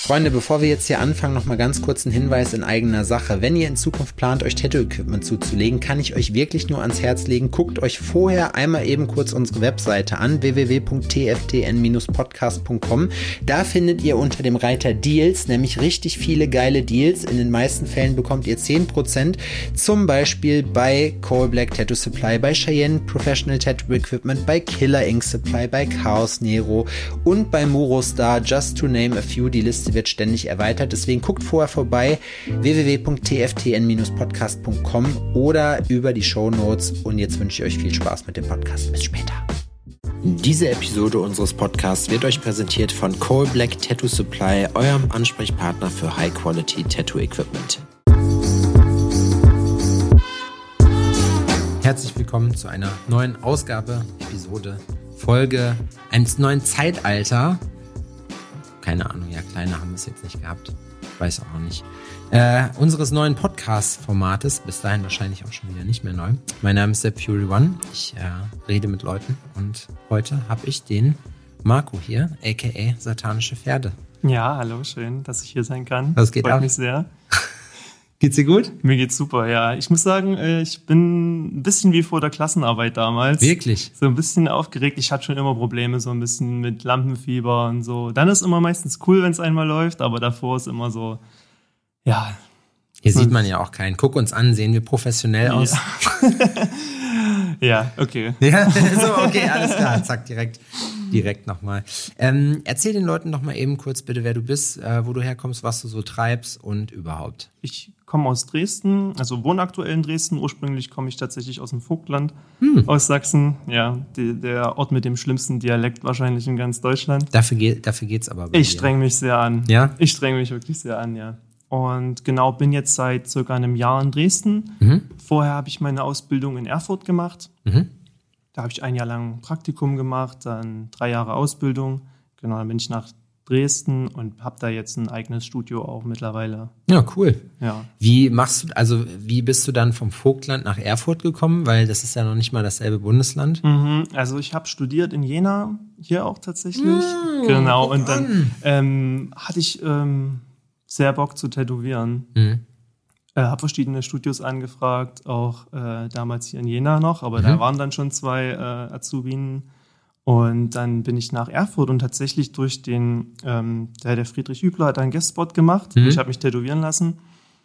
Freunde, bevor wir jetzt hier anfangen, noch mal ganz kurz ein Hinweis in eigener Sache. Wenn ihr in Zukunft plant, euch Tattoo-Equipment zuzulegen, kann ich euch wirklich nur ans Herz legen. Guckt euch vorher einmal eben kurz unsere Webseite an, www.tftn-podcast.com. Da findet ihr unter dem Reiter Deals nämlich richtig viele geile Deals. In den meisten Fällen bekommt ihr 10%, zum Beispiel bei Coal Black Tattoo Supply, bei Cheyenne Professional Tattoo Equipment, bei Killer Ink Supply, bei Chaos Nero und bei Murostar, just to name a few. Die Liste wird ständig erweitert, deswegen guckt vorher vorbei, www.tftn-podcast.com oder über die Shownotes, und jetzt wünsche ich euch viel Spaß mit dem Podcast. Bis später. Diese Episode unseres Podcasts wird euch präsentiert von Coal Black Tattoo Supply, eurem Ansprechpartner für High-Quality Tattoo Equipment. Herzlich willkommen zu einer neuen Ausgabe, Episode, Folge eines neuen Zeitalter. Keine Ahnung, ja, kleiner haben wir es jetzt nicht gehabt. Weiß auch noch nicht. Unseres neuen Podcast-Formates, bis dahin wahrscheinlich auch schon wieder nicht mehr neu. Mein Name ist Sepp Fury One. Ich rede mit Leuten und heute habe ich den Marco hier, a.k.a. Satanische Pferde. Ja, hallo, schön, dass ich hier sein kann. Was geht ab? Freut mich sehr. Geht's dir gut? Mir geht's super, ja. Ich muss sagen, ich bin ein bisschen wie vor der Klassenarbeit damals. Wirklich? So ein bisschen aufgeregt. Ich hatte schon immer Probleme, so ein bisschen mit Lampenfieber und so. Dann ist immer meistens cool, wenn es einmal läuft, aber davor ist immer so, ja. Hier sieht man ja auch keinen. Guck uns an, sehen wir professionell aus? Ja, ja, okay. Ja, so, okay, alles klar. Zack, direkt nochmal. Erzähl den Leuten noch mal eben kurz bitte, wer du bist, wo du herkommst, was du so treibst und überhaupt. Ich komme aus Dresden, also wohne aktuell in Dresden. Ursprünglich komme ich tatsächlich aus dem Vogtland, aus Sachsen. Ja, der Ort mit dem schlimmsten Dialekt wahrscheinlich in ganz Deutschland. Dafür geht's aber bei Ich dir. streng mich sehr an. Ja? Ich streng mich wirklich sehr an, ja. Und genau, bin jetzt seit circa einem Jahr in Dresden. Vorher habe ich meine Ausbildung in Erfurt gemacht. Da habe ich ein Jahr lang Praktikum gemacht, dann 3 Jahre Ausbildung. Genau, dann bin ich nach Dresden und habe da jetzt ein eigenes Studio auch mittlerweile. Ja, cool. Ja. Wie bist du dann vom Vogtland nach Erfurt gekommen? Weil das ist ja noch nicht mal dasselbe Bundesland. Also ich habe studiert in Jena, hier auch tatsächlich. Genau, und dann hatte ich sehr Bock zu tätowieren. Habe verschiedene Studios angefragt, auch damals hier in Jena noch, aber da waren dann schon 2 Azubinen. Und dann bin ich nach Erfurt und tatsächlich durch den, der Friedrich Hübler hat einen Guestspot gemacht. Ich habe mich tätowieren lassen.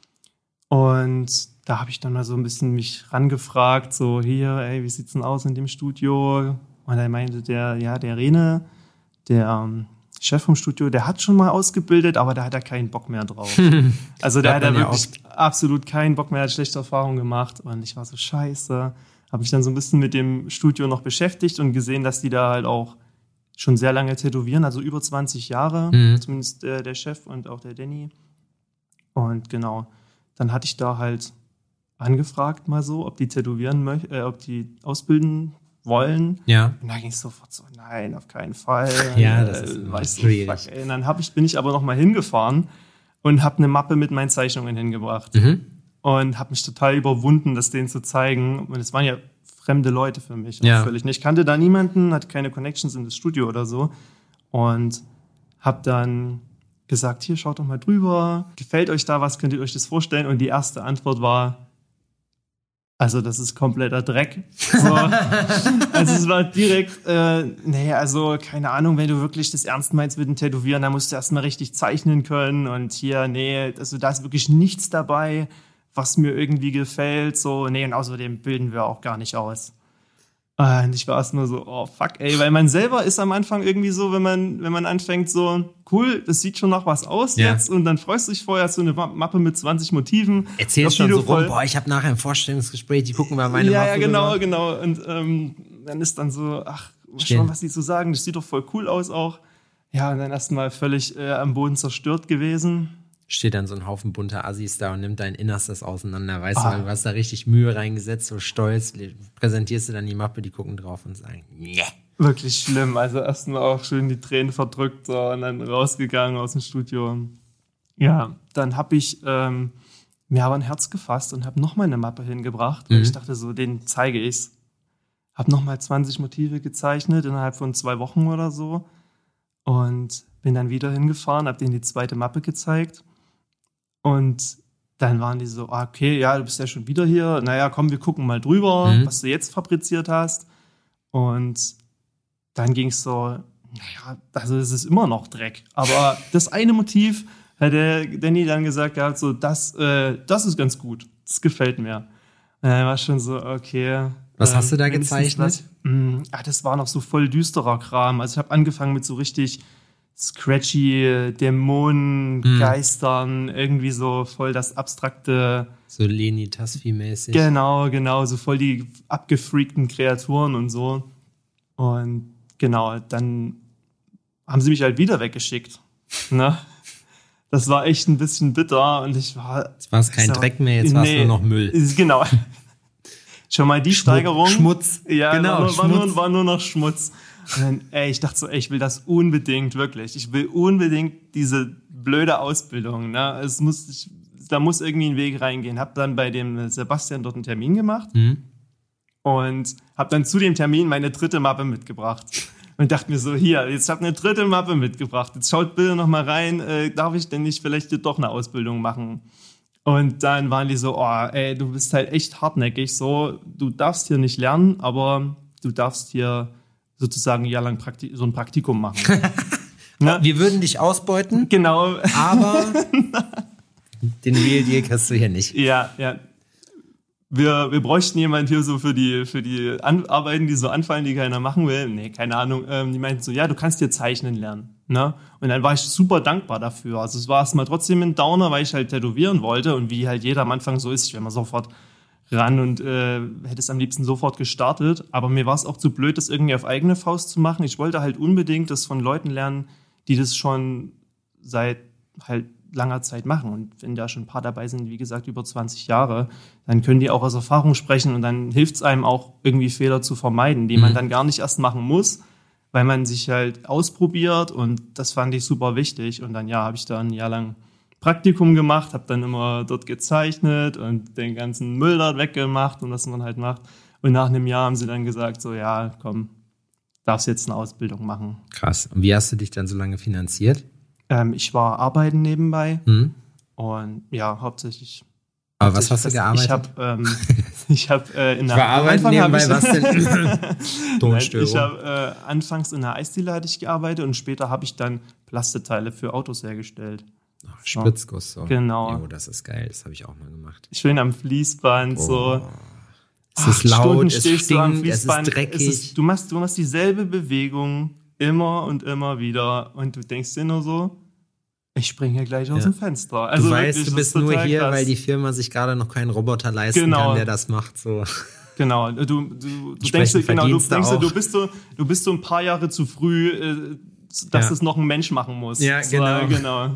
Und da habe ich dann mal so ein bisschen mich rangefragt, so hier, ey, wie sieht's denn aus in dem Studio? Und dann meinte der Rene, der Chef vom Studio, der hat schon mal ausgebildet, aber da hat er keinen Bock mehr drauf. Also da hat er wirklich absolut keinen Bock mehr, hat schlechte Erfahrungen gemacht. Und ich war so scheiße. Habe mich dann so ein bisschen mit dem Studio noch beschäftigt und gesehen, dass die da halt auch schon sehr lange tätowieren, also über 20 Jahre, zumindest der Chef und auch der Danny. Und genau, dann hatte ich da halt angefragt mal so, ob die ob die ausbilden wollen. Ja. Und da ging es sofort so, nein, auf keinen Fall. Ja, das ist schwierig. Fuck, ey. Und dann bin ich aber noch mal hingefahren und habe eine Mappe mit meinen Zeichnungen hingebracht. Und habe mich total überwunden, das denen zu zeigen. Und es waren ja fremde Leute für mich. Ja. Völlig nicht. Ich kannte da niemanden, hatte keine Connections in das Studio oder so. Und habe dann gesagt, hier, schaut doch mal drüber. Gefällt euch da was? Könnt ihr euch das vorstellen? Und die erste Antwort war, also das ist kompletter Dreck. So. Also es war direkt, also keine Ahnung, wenn du wirklich das ernst meinst mit dem Tätowieren, dann musst du erstmal richtig zeichnen können. Und hier, also da ist wirklich nichts dabei, was mir irgendwie gefällt. So, und außerdem bilden wir auch gar nicht aus. Und ich war erst nur so, oh fuck, ey, weil man selber ist am Anfang irgendwie so, wenn man anfängt, so, cool, das sieht schon nach was aus jetzt, und dann freust du dich vorher, hast du eine Mappe mit 20 Motiven. Erzählst schon so rum, ich habe nachher ein Vorstellungsgespräch, die gucken mal meine Mappe. Ja, genau. Und dann ist dann so, ach, mal schauen, was die so sagen, das sieht doch voll cool aus auch. Ja, und dann erstmal völlig am Boden zerstört gewesen. Steht dann so ein Haufen bunter Assis da und nimmt dein Innerstes auseinander. Weißt du, du hast da richtig Mühe reingesetzt, so stolz. Präsentierst du dann die Mappe, die gucken drauf und sagen, nee. Wirklich schlimm. Also erstmal auch schön die Tränen verdrückt so, und dann rausgegangen aus dem Studio. Ja, dann habe ich mir aber ein Herz gefasst und habe nochmal eine Mappe hingebracht. Und ich dachte so, denen zeige ich's. Habe nochmal 20 Motive gezeichnet innerhalb von 2 Wochen oder so. Und Bin dann wieder hingefahren, habe denen die zweite Mappe gezeigt. Und dann waren die so, okay, ja, du bist ja schon wieder hier. Naja, komm, wir gucken mal drüber, was du jetzt fabriziert hast. Und dann ging es so, naja, also es ist immer noch Dreck. Aber das eine Motiv hat der Danny dann gesagt, ja, so, das ist ganz gut. Das gefällt mir. War schon so, okay. Was hast du da gezeichnet? Das war noch so voll düsterer Kram. Also ich habe angefangen mit so richtig scratchy Dämonen, Geistern, irgendwie so voll das abstrakte. So Leni Tasfi-mäßig. Genau, so voll die abgefreakten Kreaturen und so. Und genau, dann haben sie mich halt wieder weggeschickt. Ne? Das war echt ein bisschen bitter und ich war. Jetzt war es kein Dreck mehr, jetzt war es nur noch Müll. Genau. Schon mal die Steigerung. Schmutz. Ja, genau, war nur noch Schmutz. Und dann, ich dachte so, ich will das unbedingt, wirklich. Ich will unbedingt diese blöde Ausbildung. Ne? Da muss irgendwie ein Weg reingehen. Hab dann bei dem Sebastian dort einen Termin gemacht und hab dann zu dem Termin meine 3. Mappe mitgebracht. Und dachte mir so, hier, jetzt hab ich eine 3. Mappe mitgebracht. Jetzt schaut bitte noch mal rein, darf ich denn nicht vielleicht doch eine Ausbildung machen? Und dann waren die so, du bist halt echt hartnäckig. So, du darfst hier nicht lernen, aber du darfst hier sozusagen ein Jahr lang so ein Praktikum machen. Ne? Wir würden dich ausbeuten. Genau. Aber den Real Deal kriegst du hier nicht. Ja. Wir bräuchten jemand hier so für die Arbeiten, die so anfallen, die keiner machen will. Nee, keine Ahnung. Die meinten so, ja, du kannst hier zeichnen lernen. Ne? Und dann war ich super dankbar dafür. Also es war erstmal trotzdem ein Downer, weil ich halt tätowieren wollte. Und wie halt jeder am Anfang so ist, ich wäre mal sofort ran und hätte es am liebsten sofort gestartet. Aber mir war es auch zu blöd, das irgendwie auf eigene Faust zu machen. Ich wollte halt unbedingt das von Leuten lernen, die das schon seit halt langer Zeit machen. Und wenn da schon ein paar dabei sind, wie gesagt, über 20 Jahre, dann können die auch aus Erfahrung sprechen und dann hilft es einem auch, irgendwie Fehler zu vermeiden, die man dann gar nicht erst machen muss, weil man sich halt ausprobiert und das fand ich super wichtig. Und dann, habe ich da ein Jahr lang Praktikum gemacht, habe dann immer dort gezeichnet und den ganzen Müll dort weggemacht und was man halt macht. Und nach einem Jahr haben sie dann gesagt, so, ja, komm, darfst jetzt eine Ausbildung machen. Krass. Und wie hast du dich dann so lange finanziert? Ich war arbeiten nebenbei und hauptsächlich. Aber was hast du gearbeitet? Ich habe in der Arbeiten nebenbei, was denn? Tonstörung. Ich habe anfangs in der Eisdiele hatte ich gearbeitet und später habe ich dann Plasteteile für Autos hergestellt. Spritzguss so. Genau. Jo, das ist geil, das habe ich auch mal gemacht. Schön am Fließband so. Es ist laut, es stinkt, es ist dreckig. Du machst dieselbe Bewegung immer und immer wieder und du denkst dir nur so, ich springe hier gleich aus dem Fenster. Also du weißt, wirklich, du bist nur hier, krass. weil die Firma sich gerade noch keinen Roboter leisten kann, der das macht. So. Genau, du denkst du bist so ein paar Jahre zu früh, dass es noch ein Mensch machen muss. Ja, genau.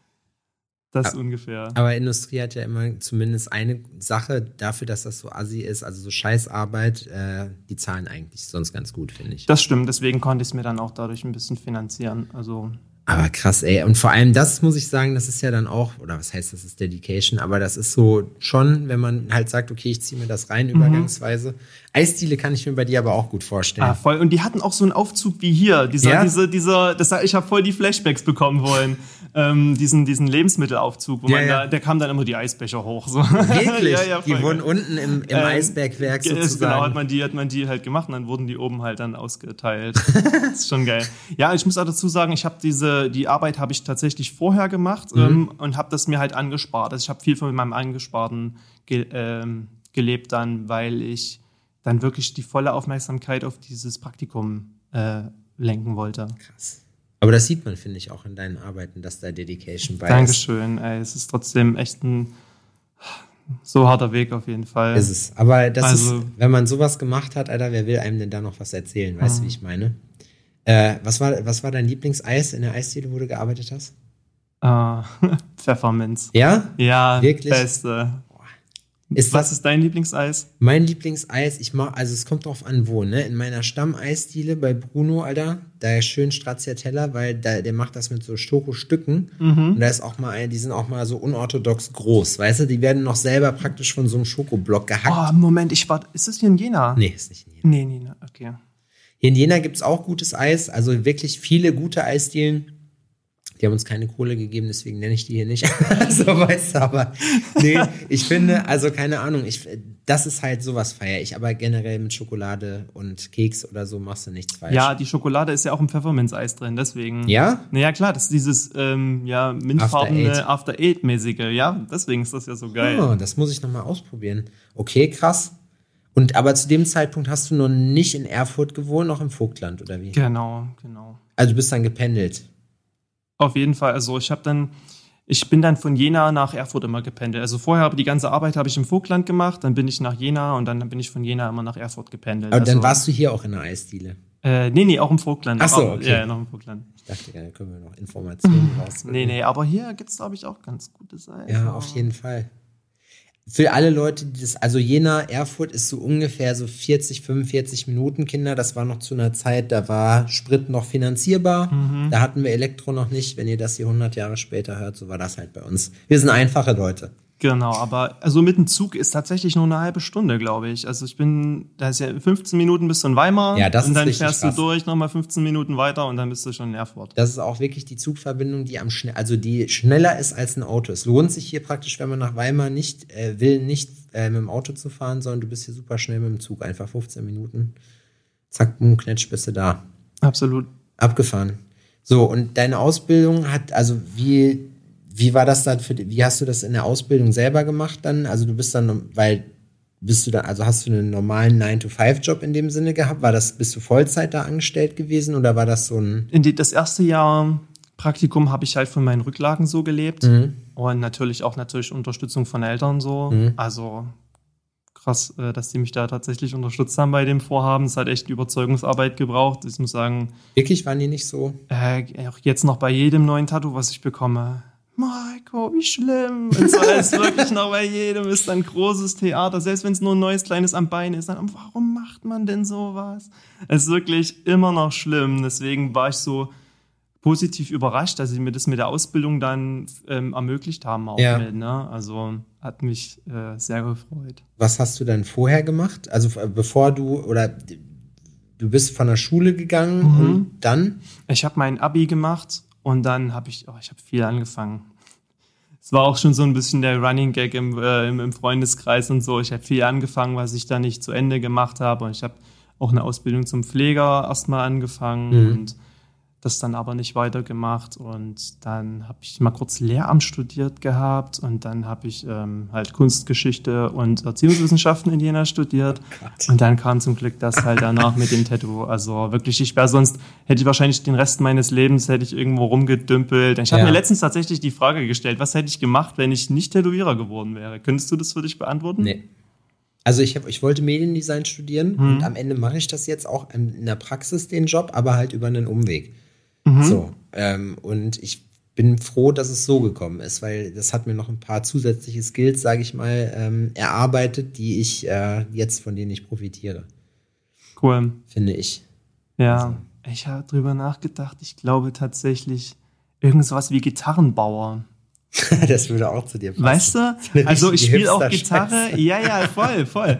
Das ungefähr. Aber Industrie hat ja immer zumindest eine Sache dafür, dass das so assi ist, also so Scheißarbeit, die zahlen eigentlich sonst ganz gut, finde ich. Das stimmt, deswegen konnte ich es mir dann auch dadurch ein bisschen finanzieren. Also aber krass, ey. Und vor allem das muss ich sagen, das ist ja dann auch, oder was heißt, das ist Dedication, aber das ist so schon, wenn man halt sagt, okay, ich ziehe mir das rein übergangsweise. Eisdiele kann ich mir bei dir aber auch gut vorstellen. Voll. Und die hatten auch so einen Aufzug wie hier. Ich habe voll die Flashbacks bekommen wollen. Diesen Lebensmittelaufzug, wo der kam dann immer die Eisbecher hoch. So. Wirklich? Die wurden unten im Eisbergwerk sozusagen. Genau, hat man die halt gemacht und dann wurden die oben halt dann ausgeteilt. Das ist schon geil. Ja, ich muss auch dazu sagen, ich habe die Arbeit habe ich tatsächlich vorher gemacht und habe das mir halt angespart. Also ich habe viel von meinem Angesparten gelebt dann, weil ich dann wirklich die volle Aufmerksamkeit auf dieses Praktikum lenken wollte. Krass. Aber das sieht man, finde ich, auch in deinen Arbeiten, dass da Dedication bei ist. Dankeschön. Es ist trotzdem echt ein so harter Weg auf jeden Fall. Ist es. Aber das ist, wenn man sowas gemacht hat, Alter, wer will einem denn da noch was erzählen? Weißt du, wie ich meine? Was war dein Lieblingseis in der Eisdiele, wo du gearbeitet hast? Pfefferminz. Ja? Ja, wirklich? Beste. Was ist dein Lieblingseis? Mein Lieblingseis, also es kommt drauf an, wo, ne? In meiner Stammeisdiele bei Bruno, Alter, da ist schön Stracciatella, weil der macht das mit so Schokostücken. Und da ist auch mal, die sind auch mal so unorthodox groß, weißt du? Die werden noch selber praktisch von so einem Schokoblock gehackt. Moment, ist das hier in Jena? Nee, ist nicht in Jena. Nee, okay. Hier in Jena gibt's auch gutes Eis, also wirklich viele gute Eisdielen. Die haben uns keine Kohle gegeben, deswegen nenne ich die hier nicht. So, weißt du, aber nee, ich finde, also keine Ahnung, das ist halt sowas feiere ich, aber generell mit Schokolade und Keks oder so machst du nichts falsch. Ja, die Schokolade ist ja auch im Pfefferminz-Eis drin, deswegen. Ja? Naja, klar, das ist dieses mintfarbene After-Eight-mäßige, ja, deswegen ist das ja so geil. Oh, das muss ich nochmal ausprobieren. Okay, krass. Aber zu dem Zeitpunkt hast du noch nicht in Erfurt gewohnt, noch im Vogtland, oder wie? Genau. Also du bist dann gependelt? Auf jeden Fall, also ich bin dann von Jena nach Erfurt immer gependelt. Also vorher die ganze Arbeit habe ich im Vogtland gemacht, dann bin ich nach Jena und dann bin ich von Jena immer nach Erfurt gependelt. Aber dann warst du hier auch in der Eisdiele? Nee, auch im Vogtland. Ach so, okay. Ja, noch im Vogtland. Ich dachte, da können wir noch Informationen rausfinden. Nee, aber hier gibt es, glaube ich, auch ganz gutes Eis. Ja, auf jeden Fall. Für alle Leute, also Jena, Erfurt ist so ungefähr so 40, 45 Minuten, Kinder. Das war noch zu einer Zeit, da war Sprit noch finanzierbar. Da hatten wir Elektro noch nicht. Wenn ihr das hier 100 Jahre später hört, so war das halt bei uns. Wir sind einfache Leute. Genau, aber also mit dem Zug ist tatsächlich nur eine halbe Stunde, glaube ich. Also da ist ja 15 Minuten bis du in Weimar. Ja, das und dann ist fährst krass. Du durch, nochmal 15 Minuten weiter und dann bist du schon in Erfurt. Das ist auch wirklich die Zugverbindung, die die schneller ist als ein Auto. Es lohnt sich hier praktisch, wenn man nach Weimar nicht mit dem Auto zu fahren, sondern du bist hier super schnell mit dem Zug. Einfach 15 Minuten. Zack, boom, knetsch, bist du da. Absolut. Abgefahren. So, und deine Ausbildung wie war das dann wie hast du das in der Ausbildung selber gemacht dann? Also hast du einen normalen 9-to-5-Job in dem Sinne gehabt? Bist du Vollzeit da angestellt gewesen oder war das so ein... Das erste Jahr Praktikum habe ich halt von meinen Rücklagen so gelebt und natürlich Unterstützung von Eltern so. Also krass, dass die mich da tatsächlich unterstützt haben bei dem Vorhaben. Es hat echt Überzeugungsarbeit gebraucht. Ich muss sagen... Wirklich, waren die nicht so? Auch jetzt noch bei jedem neuen Tattoo, was ich bekomme... Marco, wie schlimm. Und so ist wirklich noch bei jedem, ist ein großes Theater. Selbst wenn es nur ein neues kleines am Bein ist, dann, warum macht man denn sowas? Es ist wirklich immer noch schlimm. Deswegen war ich so positiv überrascht, dass sie mir das mit der Ausbildung dann ermöglicht haben. Auch mit, ne? Also hat mich sehr gefreut. Was hast du dann vorher gemacht? Also bevor du bist von der Schule gegangen und dann? Ich habe mein Abi gemacht. Und dann habe ich habe viel angefangen. Es war auch schon so ein bisschen der Running Gag im Freundeskreis und so. Ich habe viel angefangen, was ich dann nicht zu Ende gemacht habe. Und ich habe auch eine Ausbildung zum Pfleger erstmal angefangen und das dann aber nicht weitergemacht. Und dann habe ich mal kurz Lehramt studiert gehabt und dann habe ich halt Kunstgeschichte und Erziehungswissenschaften in Jena studiert. Oh, und dann kam zum Glück das halt danach mit dem Tattoo. Also wirklich, hätte ich wahrscheinlich den Rest meines Lebens irgendwo rumgedümpelt. Ich habe mir letztens tatsächlich die Frage gestellt, was hätte ich gemacht, wenn ich nicht Tätowierer geworden wäre? Könntest du das für dich beantworten? Nee. Also ich wollte Mediendesign studieren und am Ende mache ich das jetzt auch in der Praxis, den Job, aber halt über einen Umweg. So, und ich bin froh, dass es so gekommen ist, weil das hat mir noch ein paar zusätzliche Skills, sage ich mal, erarbeitet, von denen ich profitiere. Cool. Finde ich. Ja, also. Ich habe drüber nachgedacht. Ich glaube tatsächlich irgendwas wie Gitarrenbauer. Das würde auch zu dir passen. Weißt du? Also ich spiele auch Gitarre. Ja, voll.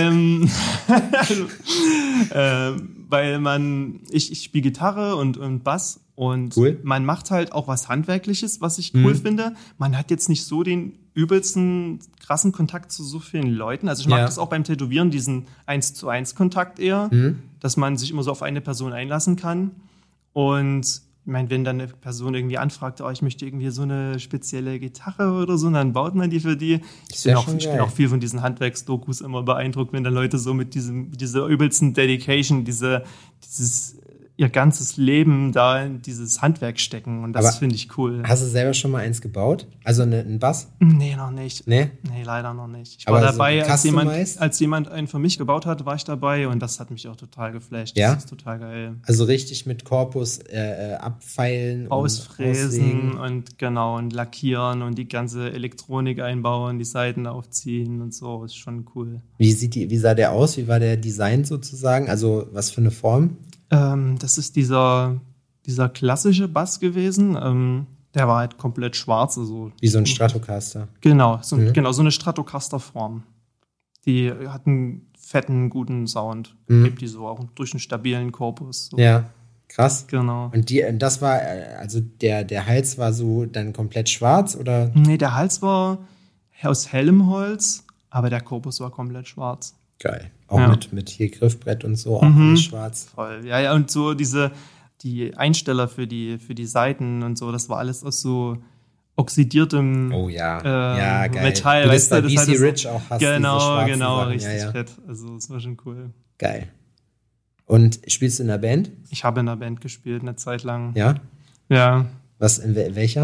Weil ich spiele Gitarre und Bass und man macht halt auch was Handwerkliches, was ich cool finde. Man hat jetzt nicht so den übelsten, krassen Kontakt zu so vielen Leuten. Also ich mag das auch beim Tätowieren, diesen 1:1 Kontakt eher, dass man sich immer so auf eine Person einlassen kann. Und ich meine, wenn dann eine Person irgendwie anfragt, ich möchte irgendwie so eine spezielle Gitarre oder so, dann baut man die für die. Ich bin auch viel von diesen Handwerksdokus immer beeindruckt, wenn dann Leute so mit dieser übelsten Dedication, ihr ganzes Leben da in dieses Handwerk stecken. Und das finde ich cool. Hast du selber schon mal eins gebaut? Also einen Bass? Nee, noch nicht. Nee, leider noch nicht. Ich war dabei, als jemand einen für mich gebaut hat, war ich dabei und das hat mich auch total geflasht. Ja? Das ist total geil. Also richtig mit Korpus abfeilen ausfräsen und lackieren und die ganze Elektronik einbauen, die Seiten aufziehen und so. Ist schon cool. Wie sah der aus? Wie war der Design sozusagen? Also was für eine Form? Das ist dieser klassische Bass gewesen. Der war halt komplett schwarz. Also wie so ein Stratocaster. Genau, so eine Stratocaster-Form. Die hat einen fetten, guten Sound. Gibt die so auch durch einen stabilen Korpus. So. Ja, Krass. Genau. Und das war, also der Hals war so dann komplett schwarz, oder? Nee, der Hals war aus hellem Holz, aber der Korpus war komplett schwarz. Geil. Auch mit hier Griffbrett und so, auch alles schwarz. Voll. Ja, und so die Einsteller für die Seiten und so, das war alles aus so oxidiertem geil. Metall. Du das weißt bei du, BC das hatte Rich auch hast. Genau, Sachen. richtig fett. Also das war schon cool. Geil. Und spielst du in der Band? Ich habe in der Band gespielt, eine Zeit lang. Ja? Ja. Was, in welcher?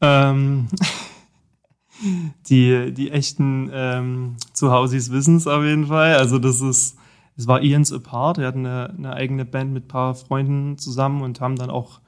Die echten Zuhausis wissen es auf jeden Fall. Also es war Ian's Apart. Er hat eine eigene Band mit ein paar Freunden zusammen und haben dann auch,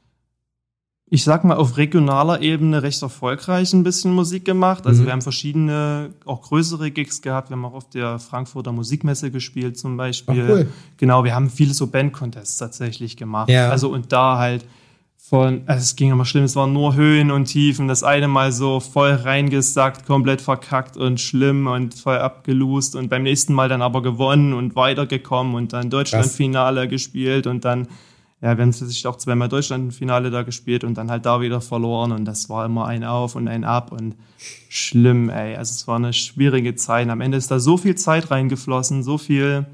ich sag mal, auf regionaler Ebene recht erfolgreich ein bisschen Musik gemacht. Also wir haben verschiedene, auch größere Gigs gehabt. Wir haben auch auf der Frankfurter Musikmesse gespielt zum Beispiel. Ach, cool. Genau, wir haben viele so Bandcontests tatsächlich gemacht. Ja. Also und da halt es ging immer schlimm, es waren nur Höhen und Tiefen. Das eine Mal so voll reingesackt, komplett verkackt und schlimm und voll abgelust und beim nächsten Mal dann aber gewonnen und weitergekommen und dann Deutschlandfinale gespielt und dann, wir haben tatsächlich auch 2-mal Deutschlandfinale da gespielt und dann halt da wieder verloren und das war immer ein Auf und ein Ab und schlimm, ey. Also es war eine schwierige Zeit. Am Ende ist da so viel Zeit reingeflossen, so viel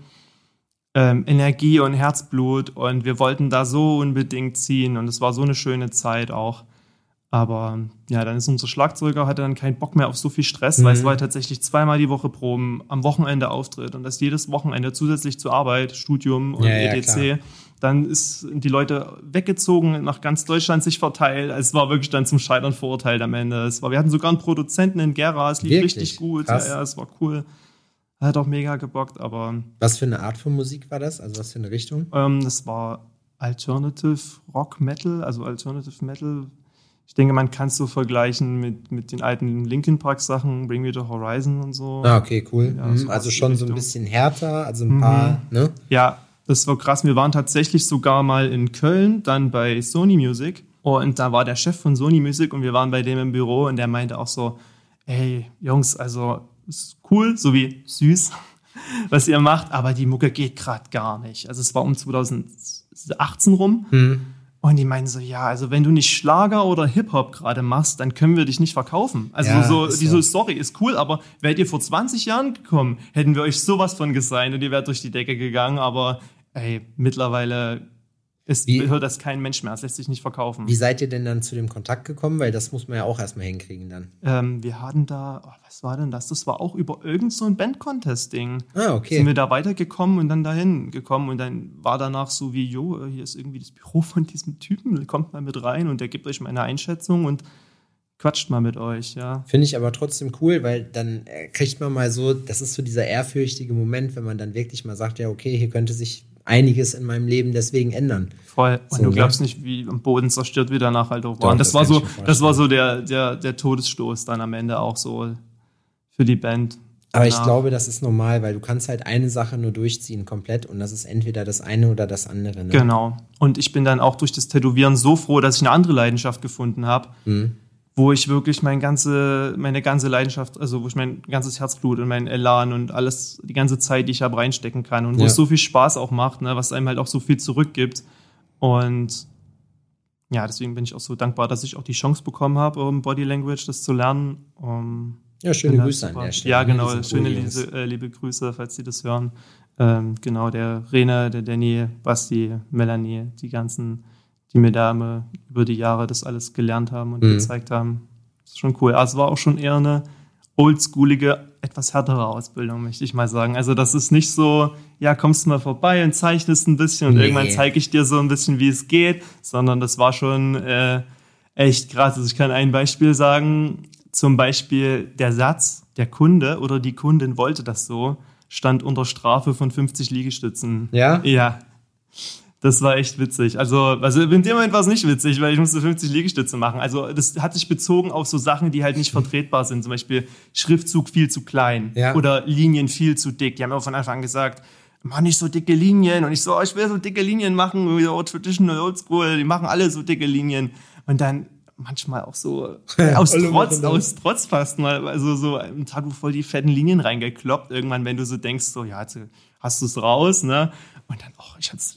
Energie und Herzblut und wir wollten da so unbedingt ziehen und es war so eine schöne Zeit auch. Aber ja, dann ist unser Schlagzeuger, hatte dann keinen Bock mehr auf so viel Stress, weil es war tatsächlich 2-mal die Woche Proben, am Wochenende Auftritt und das jedes Wochenende zusätzlich zur Arbeit, Studium und etc. Klar. Dann sind die Leute weggezogen, nach ganz Deutschland sich verteilt. Es war wirklich dann zum Scheitern verurteilt am Ende. Wir hatten sogar einen Produzenten in Gera, es lief wirklich? Richtig gut. Ja, es war cool. Hat auch mega gebockt, aber... Was für eine Art von Musik war das? Also was für eine Richtung? Das war Alternative Rock Metal, also Alternative Metal. Ich denke, man kann es so vergleichen mit den alten Linkin Park Sachen, Bring Me the Horizon und so. Ah, okay, cool. Ja, so also schon so ein bisschen härter, also ein paar, ne? Ja, das war krass. Wir waren tatsächlich sogar mal in Köln, dann bei Sony Music. Und da war der Chef von Sony Music und wir waren bei dem im Büro und der meinte auch so, ey, Jungs, also ist cool, so wie süß, was ihr macht, aber die Mucke geht gerade gar nicht. Also es war um 2018 rum und die meinen so, ja, also wenn du nicht Schlager oder Hip-Hop gerade machst, dann können wir dich nicht verkaufen. Also ja, sorry, ist cool, aber wärt ihr vor 20 Jahren gekommen, hätten wir euch sowas von gesigned und ihr wärt durch die Decke gegangen, aber ey, mittlerweile hört das kein Mensch mehr, es lässt sich nicht verkaufen. Wie seid ihr denn dann zu dem Kontakt gekommen? Weil das muss man ja auch erstmal hinkriegen dann. Wir hatten da, was war denn das? Das war auch über irgend so ein Band-Contest-Ding. Ah, okay. Sind wir da weitergekommen und dann dahin gekommen und dann war danach so wie, hier ist irgendwie das Büro von diesem Typen, kommt mal mit rein und der gibt euch mal eine Einschätzung und quatscht mal mit euch, ja. Finde ich aber trotzdem cool, weil dann kriegt man mal so, das ist so dieser ehrfürchtige Moment, wenn man dann wirklich mal sagt, ja, okay, hier könnte sich einiges in meinem Leben deswegen ändern. Voll. Und so, du glaubst nicht, wie am Boden zerstört wir danach halt auch waren. Das war so der Todesstoß dann am Ende auch so für die Band. Aber ich glaube, das ist normal, weil du kannst halt eine Sache nur durchziehen komplett und das ist entweder das eine oder das andere. Ne? Genau. Und ich bin dann auch durch das Tätowieren so froh, dass ich eine andere Leidenschaft gefunden habe, wo ich wirklich meine ganze Leidenschaft, also wo ich mein ganzes Herzblut und mein Elan und alles, die ganze Zeit, die ich habe, reinstecken kann und wo es so viel Spaß auch macht, ne, was einem halt auch so viel zurückgibt. Und ja, deswegen bin ich auch so dankbar, dass ich auch die Chance bekommen habe, um Body Language das zu lernen. Ja, schöne Grüße an der Stelle. Ja, genau, schöne liebe Grüße, falls Sie das hören. Genau, der Rene, der Danny, Basti, Melanie, die ganzen, die mir da über die Jahre das alles gelernt haben und gezeigt haben. Das ist schon cool. Also es war auch schon eher eine oldschoolige, etwas härtere Ausbildung, möchte ich mal sagen. Also das ist nicht so, ja, kommst du mal vorbei und zeichnest ein bisschen und irgendwann zeige ich dir so ein bisschen, wie es geht, sondern das war schon echt krass. Also ich kann ein Beispiel sagen, zum Beispiel der Satz, der Kunde oder die Kundin wollte das so, stand unter Strafe von 50 Liegestützen. Ja? Ja. Das war echt witzig. Also in dem Moment war es nicht witzig, weil ich musste 50 Liegestütze machen. Also das hat sich bezogen auf so Sachen, die halt nicht vertretbar sind. Zum Beispiel Schriftzug viel zu klein oder Linien viel zu dick. Die haben ja von Anfang an gesagt, mach nicht so dicke Linien. Und ich so, ich will so dicke Linien machen, traditional, oldschool. Die machen alle so dicke Linien. Und dann manchmal auch so aus Trotz fast mal, also so ein Tattoo voll die fetten Linien reingekloppt. Irgendwann, wenn du so denkst, so, ja, jetzt hast du es raus, ne? Und dann, ich hatte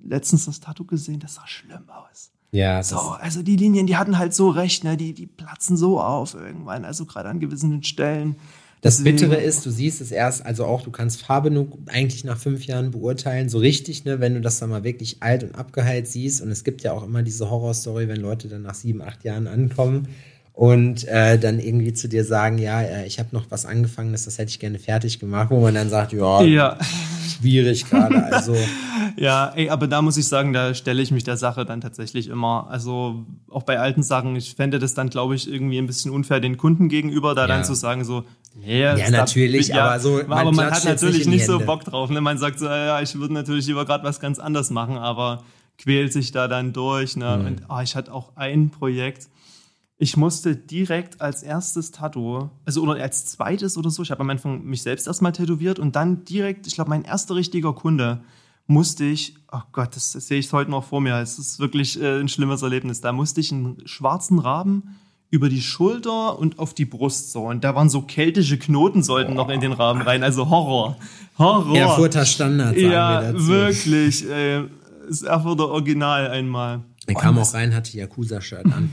letztens das Tattoo gesehen, das sah schlimm aus. Ja. So, also die Linien, die hatten halt so recht, ne? Die platzen so auf irgendwann, also gerade an gewissen Stellen. Das Bittere ist, du siehst es erst, also auch, du kannst Farbe nur eigentlich nach 5 Jahren beurteilen, so richtig, ne, wenn du das dann mal wirklich alt und abgeheilt siehst. Und es gibt ja auch immer diese Horrorstory, wenn Leute dann nach 7, 8 Jahren ankommen und dann irgendwie zu dir sagen, ja, ich habe noch was angefangen, das hätte ich gerne fertig gemacht, wo man dann sagt, ja. Schwierig gerade, also. Ja, aber da muss ich sagen, da stelle ich mich der Sache dann tatsächlich immer, also auch bei alten Sachen, ich fände das dann, glaube ich, irgendwie ein bisschen unfair den Kunden gegenüber, da dann zu sagen so, nee, ja, natürlich, aber so. Aber man hat natürlich nicht so Bock drauf, ne? Man sagt so, ja, ich würde natürlich lieber gerade was ganz anderes machen, aber quält sich da dann durch, ne? Und ich hatte auch ein Projekt, ich musste direkt als erstes Tattoo, also oder als zweites oder so, ich habe am Anfang mich selbst erstmal tätowiert und dann direkt, ich glaube, mein erster richtiger Kunde musste ich, oh Gott, das sehe ich heute noch vor mir, es ist wirklich ein schlimmes Erlebnis, da musste ich einen schwarzen Rahmen über die Schulter und auf die Brust so und da waren so keltische Knoten sollten noch in den Rahmen rein, also Horror. Erfurter Standard, sagen wir dazu. Wirklich, das Erfurter Original einmal. Er kam auch rein, hatte Yakuza-Shirt an.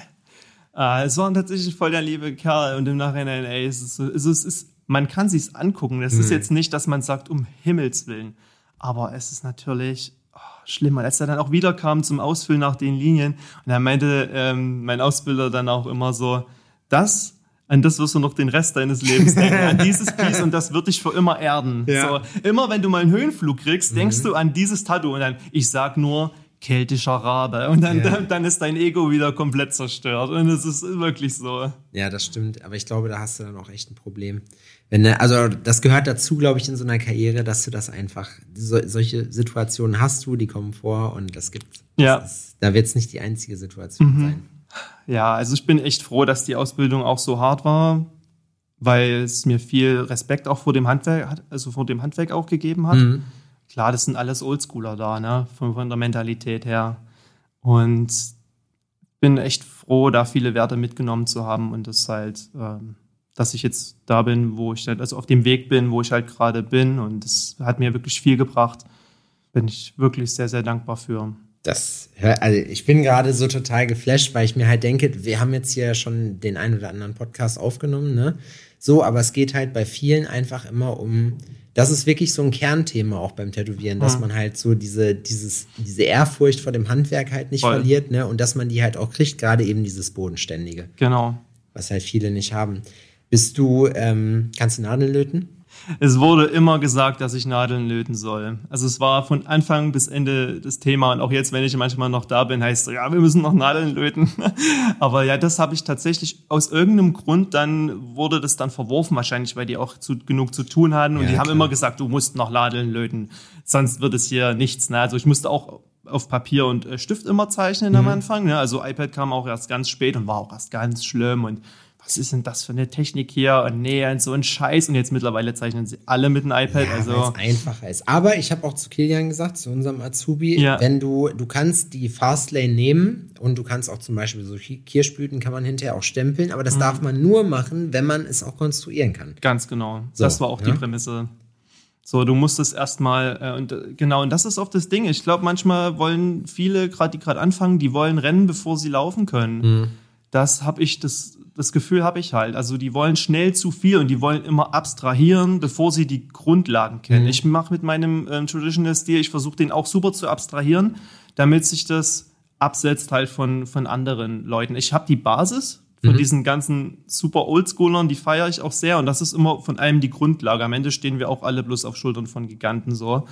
Es war tatsächlich voll der liebe Kerl und im Nachhinein, man kann sich's angucken. Das ist jetzt nicht, dass man sagt, um Himmels Willen. Aber es ist natürlich schlimm. Und als er dann auch wieder kam zum Ausfüllen nach den Linien und er meinte mein Ausbilder dann auch immer so, an das wirst du noch den Rest deines Lebens denken, an dieses Piece und das wird dich für immer erden. Ja. So, immer wenn du mal einen Höhenflug kriegst, denkst du an dieses Tattoo und dann, ich sag nur, keltischer Rabe. Und dann ist dein Ego wieder komplett zerstört. Und es ist wirklich so. Ja, das stimmt. Aber ich glaube, da hast du dann auch echt ein Problem. Also das gehört dazu, glaube ich, in so einer Karriere, dass du das einfach, solche Situationen hast du, die kommen vor und das gibt. Da wird es nicht die einzige Situation sein. Ja, also ich bin echt froh, dass die Ausbildung auch so hart war, weil es mir viel Respekt auch vor dem Handwerk auch gegeben hat. Klar, das sind alles Oldschooler da, ne, von der Mentalität her. Und bin echt froh, da viele Werte mitgenommen zu haben und das halt, dass ich jetzt da bin, wo ich halt, also auf dem Weg bin, wo ich halt gerade bin. Und das hat mir wirklich viel gebracht. Bin ich wirklich sehr, sehr dankbar für. Also ich bin gerade so total geflasht, weil ich mir halt denke, wir haben jetzt hier schon den einen oder anderen Podcast aufgenommen, ne? So, aber es geht halt bei vielen einfach immer das ist wirklich so ein Kernthema auch beim Tätowieren, dass man halt so diese Ehrfurcht vor dem Handwerk halt nicht verliert, ne? Und dass man die halt auch kriegt, gerade eben dieses Bodenständige. Genau. Was halt viele nicht haben. Kannst du Nadeln löten? Es wurde immer gesagt, dass ich Nadeln löten soll. Also es war von Anfang bis Ende das Thema und auch jetzt, wenn ich manchmal noch da bin, heißt es, ja, wir müssen noch Nadeln löten. Aber ja, das habe ich tatsächlich aus irgendeinem Grund, dann wurde das dann verworfen wahrscheinlich, weil die auch genug zu tun hatten und die haben immer gesagt, du musst noch Nadeln löten, sonst wird es hier nichts. Ne? Also ich musste auch auf Papier und Stift immer zeichnen am Anfang. Ne? Also iPad kam auch erst ganz spät und war auch erst ganz schlimm und was ist denn das für eine Technik hier? Und nee, und so ein Scheiß. Und jetzt mittlerweile zeichnen sie alle mit einem iPad. Ja, also weil es einfacher ist. Aber ich habe auch zu Kilian gesagt, zu unserem Azubi, wenn du kannst die Fastlane nehmen und du kannst auch zum Beispiel so Kirschblüten kann man hinterher auch stempeln, aber das darf man nur machen, wenn man es auch konstruieren kann. Ganz genau. So, das war auch die Prämisse. So, du musst es erstmal, und das ist oft das Ding. Ich glaube, manchmal wollen viele, die gerade anfangen, die wollen rennen, bevor sie laufen können. Das Gefühl habe ich halt. Also die wollen schnell zu viel und die wollen immer abstrahieren, bevor sie die Grundlagen kennen. Ich mache mit meinem Traditional-Stil, ich versuche den auch super zu abstrahieren, damit sich das absetzt halt von anderen Leuten. Ich habe die Basis von diesen ganzen super Oldschoolern, die feiere ich auch sehr und das ist immer von allem die Grundlage. Am Ende stehen wir auch alle bloß auf Schultern von Giganten so.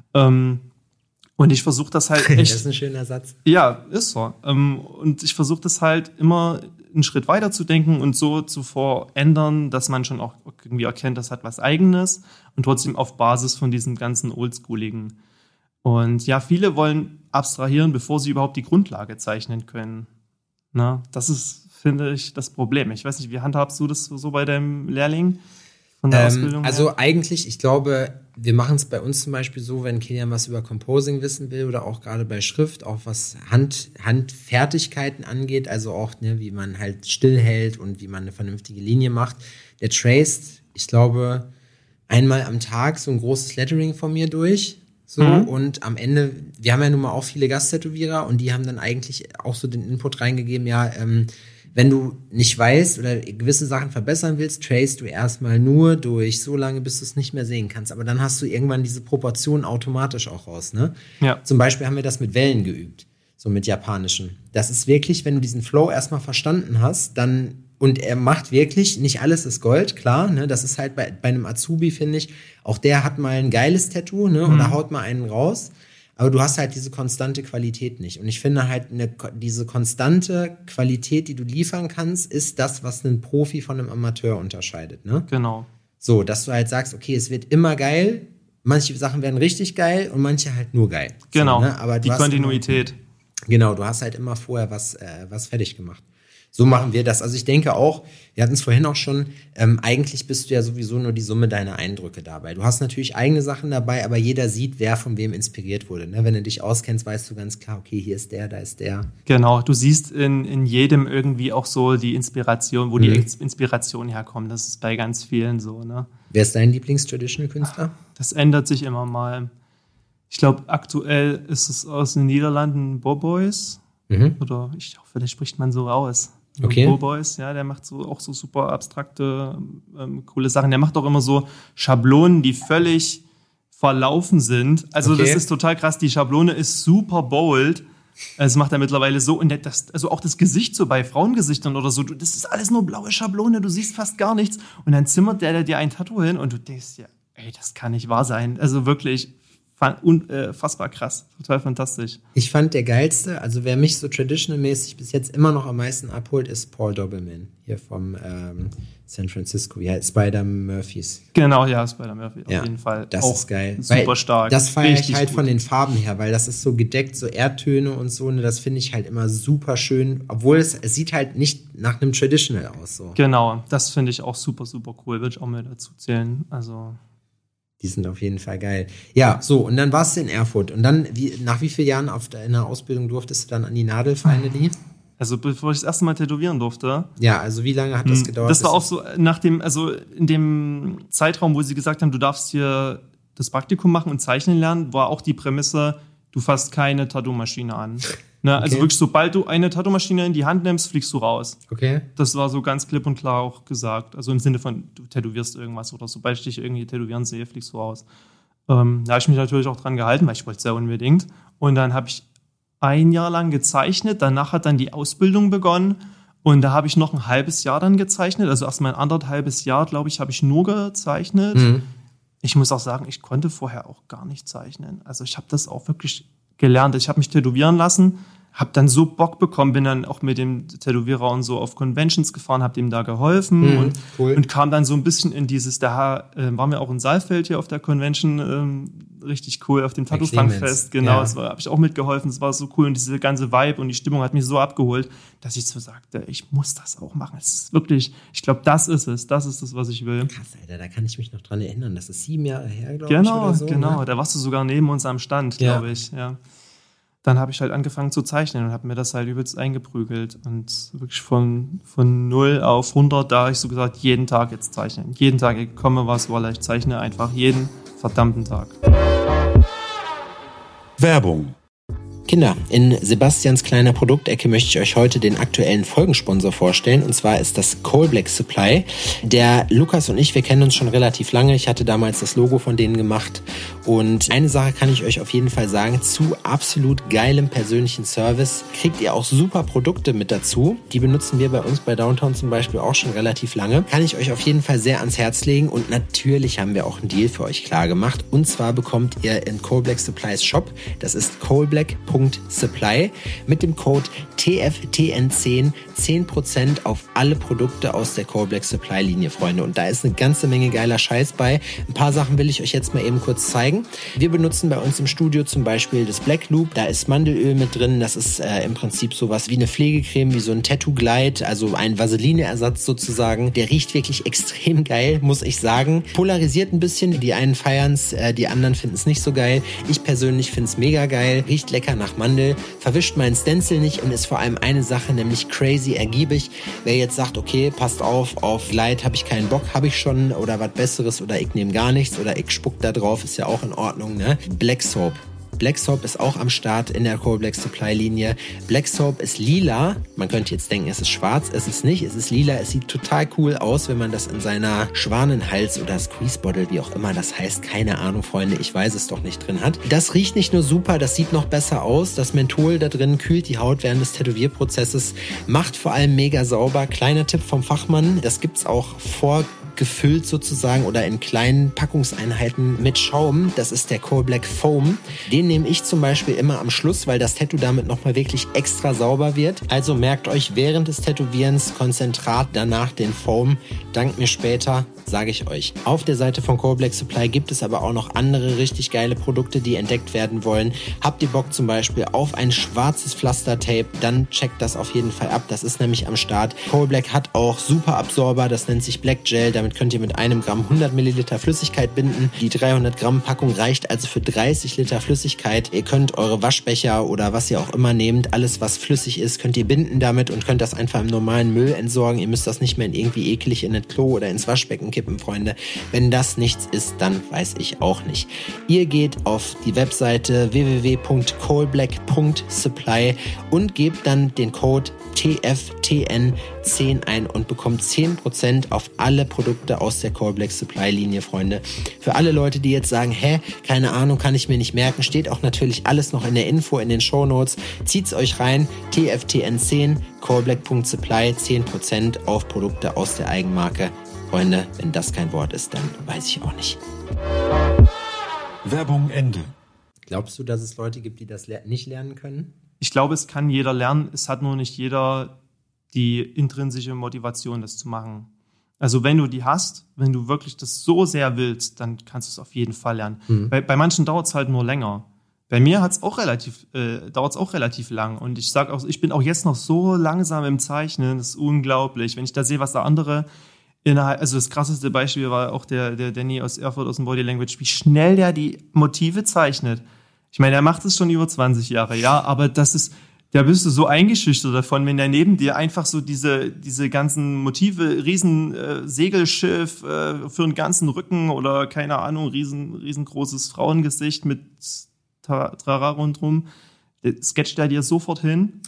Und ich versuche das halt echt... Das ist ein schöner Satz. Ja, ist so. Und ich versuche das halt immer einen Schritt weiter zu denken und so zu verändern, dass man schon auch irgendwie erkennt, das hat was Eigenes und trotzdem auf Basis von diesem ganzen Oldschooligen. Und ja, viele wollen abstrahieren, bevor sie überhaupt die Grundlage zeichnen können. Na, das ist, finde ich, das Problem. Ich weiß nicht, wie handhabst du das so bei deinem Lehrling? Von der Ausbildung also her? Eigentlich, ich glaube, wir machen es bei uns zum Beispiel so, wenn Kilian was über Composing wissen will oder auch gerade bei Schrift, auch was Handfertigkeiten angeht, also auch, ne, wie man halt stillhält und wie man eine vernünftige Linie macht. Der traced, ich glaube, einmal am Tag so ein großes Lettering von mir durch. So, und am Ende, wir haben ja nun mal auch viele Gasttätowierer und die haben dann eigentlich auch so den Input reingegeben, wenn du nicht weißt oder gewisse Sachen verbessern willst, trace du erstmal nur durch so lange, bis du es nicht mehr sehen kannst. Aber dann hast du irgendwann diese Proportion automatisch auch raus, ne? Ja. Zum Beispiel haben wir das mit Wellen geübt, so mit japanischen. Das ist wirklich, wenn du diesen Flow erstmal verstanden hast, dann, und er macht wirklich, nicht alles ist Gold, klar, ne? Das ist halt bei einem Azubi, finde ich, auch der hat mal ein geiles Tattoo, ne? Oder haut mal einen raus. Aber du hast halt diese konstante Qualität nicht. Und ich finde halt, diese konstante Qualität, die du liefern kannst, ist das, was einen Profi von einem Amateur unterscheidet. Ne? Genau. So, dass du halt sagst, okay, es wird immer geil, manche Sachen werden richtig geil und manche halt nur geil. Genau, so, ne? Aber die Kontinuität. Genau, du hast halt immer vorher was fertig gemacht. So machen wir das. Also ich denke auch, wir hatten es vorhin auch schon, eigentlich bist du ja sowieso nur die Summe deiner Eindrücke dabei. Du hast natürlich eigene Sachen dabei, aber jeder sieht, wer von wem inspiriert wurde. Ne? Wenn du dich auskennst, weißt du ganz klar, okay, hier ist der, da ist der. Genau, du siehst in jedem irgendwie auch so die Inspiration, wo die Inspiration herkommt. Das ist bei ganz vielen so. Ne? Wer ist dein Lieblings-Traditional-Künstler? Das ändert sich immer mal. Ich glaube, aktuell ist es aus den Niederlanden Bobois. Oder ich hoffe, das spricht man so raus. Okay. Bobois, ja, der macht so auch so super abstrakte, coole Sachen. Der macht auch immer so Schablonen, die völlig verlaufen sind. Also das ist total krass. Die Schablone ist super bold. Das macht er mittlerweile so. Und also auch das Gesicht so bei Frauengesichtern oder so. Das ist alles nur blaue Schablone. Du siehst fast gar nichts. Und dann zimmert der dir ein Tattoo hin und du denkst ja, ey, das kann nicht wahr sein. Also wirklich unfassbar krass. Total fantastisch. Ich fand der geilste, also wer mich so traditional-mäßig bis jetzt immer noch am meisten abholt, ist Paul Doberman. Hier vom San Francisco. Ja, Spider-Murphys. Genau, ja, Spider-Murphy auf jeden Fall. Das auch ist geil. Super stark. Das feiere ich halt gut von den Farben her, weil das ist so gedeckt, so Erdtöne und so. Ne, das finde ich halt immer super schön. Obwohl es sieht halt nicht nach einem Traditional aus. So. Genau, das finde ich auch super, super cool. Würde ich auch mal dazu zählen. Also die sind auf jeden Fall geil. Ja, so, und dann warst du in Erfurt. Und dann, nach wie vielen Jahren in der Ausbildung durftest du dann an die Nadel finally? Also bevor ich das erste Mal tätowieren durfte. Ja, also wie lange hat das gedauert? Das war auch so in dem Zeitraum, wo sie gesagt haben, du darfst hier das Praktikum machen und zeichnen lernen, war auch die Prämisse, du fasst keine Tattoo-Maschine an. Ne? Also wirklich, sobald du eine Tattoo-Maschine in die Hand nimmst, fliegst du raus. Okay. Das war so ganz klipp und klar auch gesagt. Also im Sinne von, du tätowierst irgendwas oder sobald ich dich irgendwie tätowieren sehe, fliegst du raus. Da habe ich mich natürlich auch dran gehalten, weil ich wollte es sehr unbedingt. Und dann habe ich 1 Jahr lang gezeichnet, danach hat dann die Ausbildung begonnen und da habe ich noch ein halbes Jahr dann gezeichnet. Also erst mal 1,5 Jahr, glaube ich, habe ich nur gezeichnet. Ich muss auch sagen, ich konnte vorher auch gar nicht zeichnen. Also ich habe das auch wirklich gelernt. Ich habe mich tätowieren lassen, habe dann so Bock bekommen, bin dann auch mit dem Tätowierer und so auf Conventions gefahren, habe dem da geholfen und kam dann so ein bisschen in dieses, da waren wir auch in Saalfeld hier auf der Convention, richtig cool, auf dem Tattoo-Fangfest, genau, das habe ich auch mitgeholfen, es war so cool und diese ganze Vibe und die Stimmung hat mich so abgeholt, dass ich so sagte, ich muss das auch machen. Es ist wirklich, ich glaube, das ist es, was ich will. Krass, Alter, da kann ich mich noch dran erinnern, das ist 7 Jahre her, glaube ich, oder so. Genau, ne? Da warst du sogar neben uns am Stand, glaube ich, ja. Dann habe ich halt angefangen zu zeichnen und habe mir das halt übelst eingeprügelt und wirklich von 0 auf 100, da habe ich so gesagt, jeden Tag jetzt zeichnen. Jeden Tag, ich komme was wolle, ich zeichne einfach jeden verdammten Tag. Werbung. Kinder, in Sebastians kleiner Produktecke möchte ich euch heute den aktuellen Folgensponsor vorstellen. Und zwar ist das Coal Black Supply. Der Lukas und ich, wir kennen uns schon relativ lange. Ich hatte damals das Logo von denen gemacht. Und eine Sache kann ich euch auf jeden Fall sagen. Zu absolut geilem persönlichen Service kriegt ihr auch super Produkte mit dazu. Die benutzen wir bei uns bei Downtown zum Beispiel auch schon relativ lange. Kann ich euch auf jeden Fall sehr ans Herz legen. Und natürlich haben wir auch einen Deal für euch klar gemacht. Und zwar bekommt ihr in Coal Black Supplies Shop, das ist coalblack.supply, mit dem Code TFTN10 10% auf alle Produkte aus der Coal Black Supply Linie, Freunde. Und da ist eine ganze Menge geiler Scheiß bei. Ein paar Sachen will ich euch jetzt mal eben kurz zeigen. Wir benutzen bei uns im Studio zum Beispiel das Black Loop. Da ist Mandelöl mit drin. Das ist im Prinzip sowas wie eine Pflegecreme, wie so ein Tattoo Glide, also ein Vaseline-Ersatz sozusagen. Der riecht wirklich extrem geil, muss ich sagen. Polarisiert ein bisschen. Die einen feiern es, die anderen finden es nicht so geil. Ich persönlich finde es mega geil. Riecht lecker nach nach Mandel, verwischt meinen Stencil nicht und ist vor allem eine Sache, nämlich crazy ergiebig. Wer jetzt sagt, okay, passt auf Light habe ich keinen Bock, habe ich schon oder was Besseres oder ich nehme gar nichts oder ich spuck da drauf, ist ja auch in Ordnung, ne? Black Soap. Black Soap ist auch am Start in der Coral Black Supply Linie. Black Soap ist lila. Man könnte jetzt denken, es ist schwarz. Es ist nicht. Es ist lila. Es sieht total cool aus, wenn man das in seiner Schwanenhals oder Squeeze Bottle, wie auch immer das heißt, keine Ahnung, Freunde, ich weiß es doch nicht drin hat. Das riecht nicht nur super, das sieht noch besser aus. Das Menthol da drin kühlt die Haut während des Tätowierprozesses, macht vor allem mega sauber. Kleiner Tipp vom Fachmann, das gibt's auch vorgefüllt sozusagen oder in kleinen Packungseinheiten mit Schaum. Das ist der Coral Black Foam. Den nehme ich zum Beispiel immer am Schluss, weil das Tattoo damit nochmal wirklich extra sauber wird. Also merkt euch während des Tätowierens Konzentrat, danach den Foam. Dankt mir später, sage ich euch. Auf der Seite von Coral Black Supply gibt es aber auch noch andere richtig geile Produkte, die entdeckt werden wollen. Habt ihr Bock zum Beispiel auf ein schwarzes Pflastertape, dann checkt das auf jeden Fall ab. Das ist nämlich am Start. Coral Black hat auch super Absorber, das nennt sich Black Gel. Damit könnt ihr mit einem Gramm 100 Milliliter Flüssigkeit binden. Die 300 Gramm Packung reicht also für 30 Liter Flüssigkeit. Ihr könnt eure Waschbecher oder was ihr auch immer nehmt, alles was flüssig ist, könnt ihr binden damit und könnt das einfach im normalen Müll entsorgen. Ihr müsst das nicht mehr in irgendwie eklig in das Klo oder ins Waschbecken kippen, Freunde. Wenn das nichts ist, dann weiß ich auch nicht. Ihr geht auf die Webseite www.coralblack.supply und gebt dann den Code TFTN10 ein und bekommt 10% auf alle Produkte aus der Coral Black Supply Linie, Freunde. Für alle Leute, die jetzt sagen, keine Ahnung, kann ich mir nicht merken, steht auch natürlich alles noch in der Info, in den Shownotes. Zieht's euch rein, TFTN10, coralblack.supply, 10% auf Produkte aus der Eigenmarke. Freunde, wenn das kein Wort ist, dann weiß ich auch nicht. Werbung Ende. Glaubst du, dass es Leute gibt, die das nicht lernen können? Ich glaube, es kann jeder lernen. Es hat nur nicht jeder die intrinsische Motivation, das zu machen. Also wenn du die hast, wenn du wirklich das so sehr willst, dann kannst du es auf jeden Fall lernen. Bei manchen dauert es halt nur länger. Bei mir dauert es auch relativ lang. Und ich sage auch, ich bin auch jetzt noch so langsam im Zeichnen. Das ist unglaublich. Wenn ich da sehe, was da andere also das krasseste Beispiel war auch der Danny aus Erfurt aus dem Body Language, wie schnell der die Motive zeichnet. Ich meine, er macht es schon über 20 Jahre, ja, aber da bist du so eingeschüchtert davon, wenn der neben dir einfach so diese ganzen Motive, riesen Segelschiff für einen ganzen Rücken oder keine Ahnung, riesengroßes Frauengesicht mit Trara rundrum, sketcht er dir sofort hin.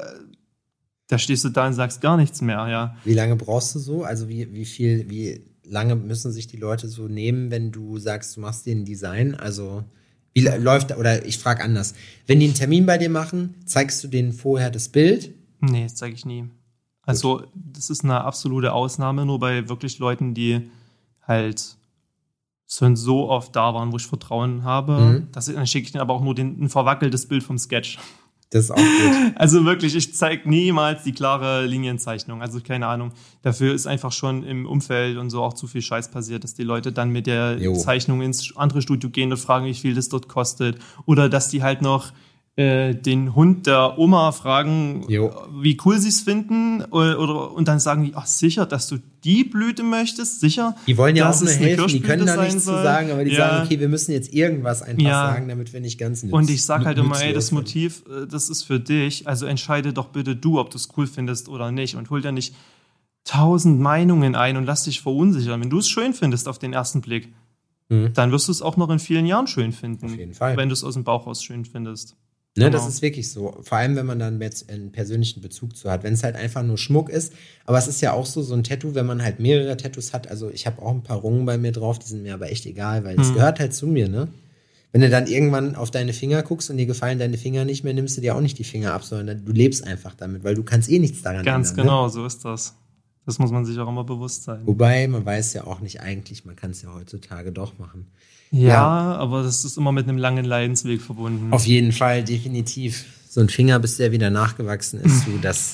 Da stehst du da und sagst gar nichts mehr, ja. Wie lange brauchst du so? Also wie lange müssen sich die Leute so nehmen, wenn du sagst, du machst den Design? Also wie läuft, oder ich frage anders. Wenn die einen Termin bei dir machen, zeigst du denen vorher das Bild? Nee, das zeige ich nie. Also das ist eine absolute Ausnahme, nur bei wirklich Leuten, die halt schon so oft da waren, wo ich Vertrauen habe. Dann schicke ich denen aber auch nur ein verwackeltes Bild vom Sketch. Das ist auch gut. Also wirklich, ich zeige niemals die klare Linienzeichnung. Also keine Ahnung. Dafür ist einfach schon im Umfeld und so auch zu viel Scheiß passiert, dass die Leute dann mit der Zeichnung ins andere Studio gehen und fragen, wie viel das dort kostet. Oder dass die halt noch den Hund der Oma fragen, wie cool sie es finden. Und dann sagen die, ach sicher, dass du die Blüte möchtest? Sicher? Die wollen ja auch nur helfen, die können da nichts zu sagen, aber die sagen, okay, wir müssen jetzt irgendwas einfach sagen, damit wir nicht ganz nützen. Und ich sag halt immer, das Motiv, das ist für dich, also entscheide doch bitte du, ob du es cool findest oder nicht und hol dir nicht 1000 Meinungen ein und lass dich verunsichern. Wenn du es schön findest auf den ersten Blick, dann wirst du es auch noch in vielen Jahren schön finden. Auf jeden Fall. Wenn du es aus dem Bauch raus schön findest. Ne, genau. Das ist wirklich so. Vor allem, wenn man dann jetzt einen persönlichen Bezug zu hat. Wenn es halt einfach nur Schmuck ist. Aber es ist ja auch so ein Tattoo, wenn man halt mehrere Tattoos hat. Also ich habe auch ein paar Rungen bei mir drauf, die sind mir aber echt egal, weil es gehört halt zu mir, ne? Wenn du dann irgendwann auf deine Finger guckst und dir gefallen deine Finger nicht mehr, nimmst du dir auch nicht die Finger ab, sondern du lebst einfach damit, weil du kannst nichts daran ändern. Ganz genau, so ist das. Das muss man sich auch immer bewusst sein. Wobei, man weiß ja auch nicht eigentlich, man kann es ja heutzutage doch machen. Ja, aber das ist immer mit einem langen Leidensweg verbunden. Auf jeden Fall, definitiv. So ein Finger, bis der wieder nachgewachsen ist, das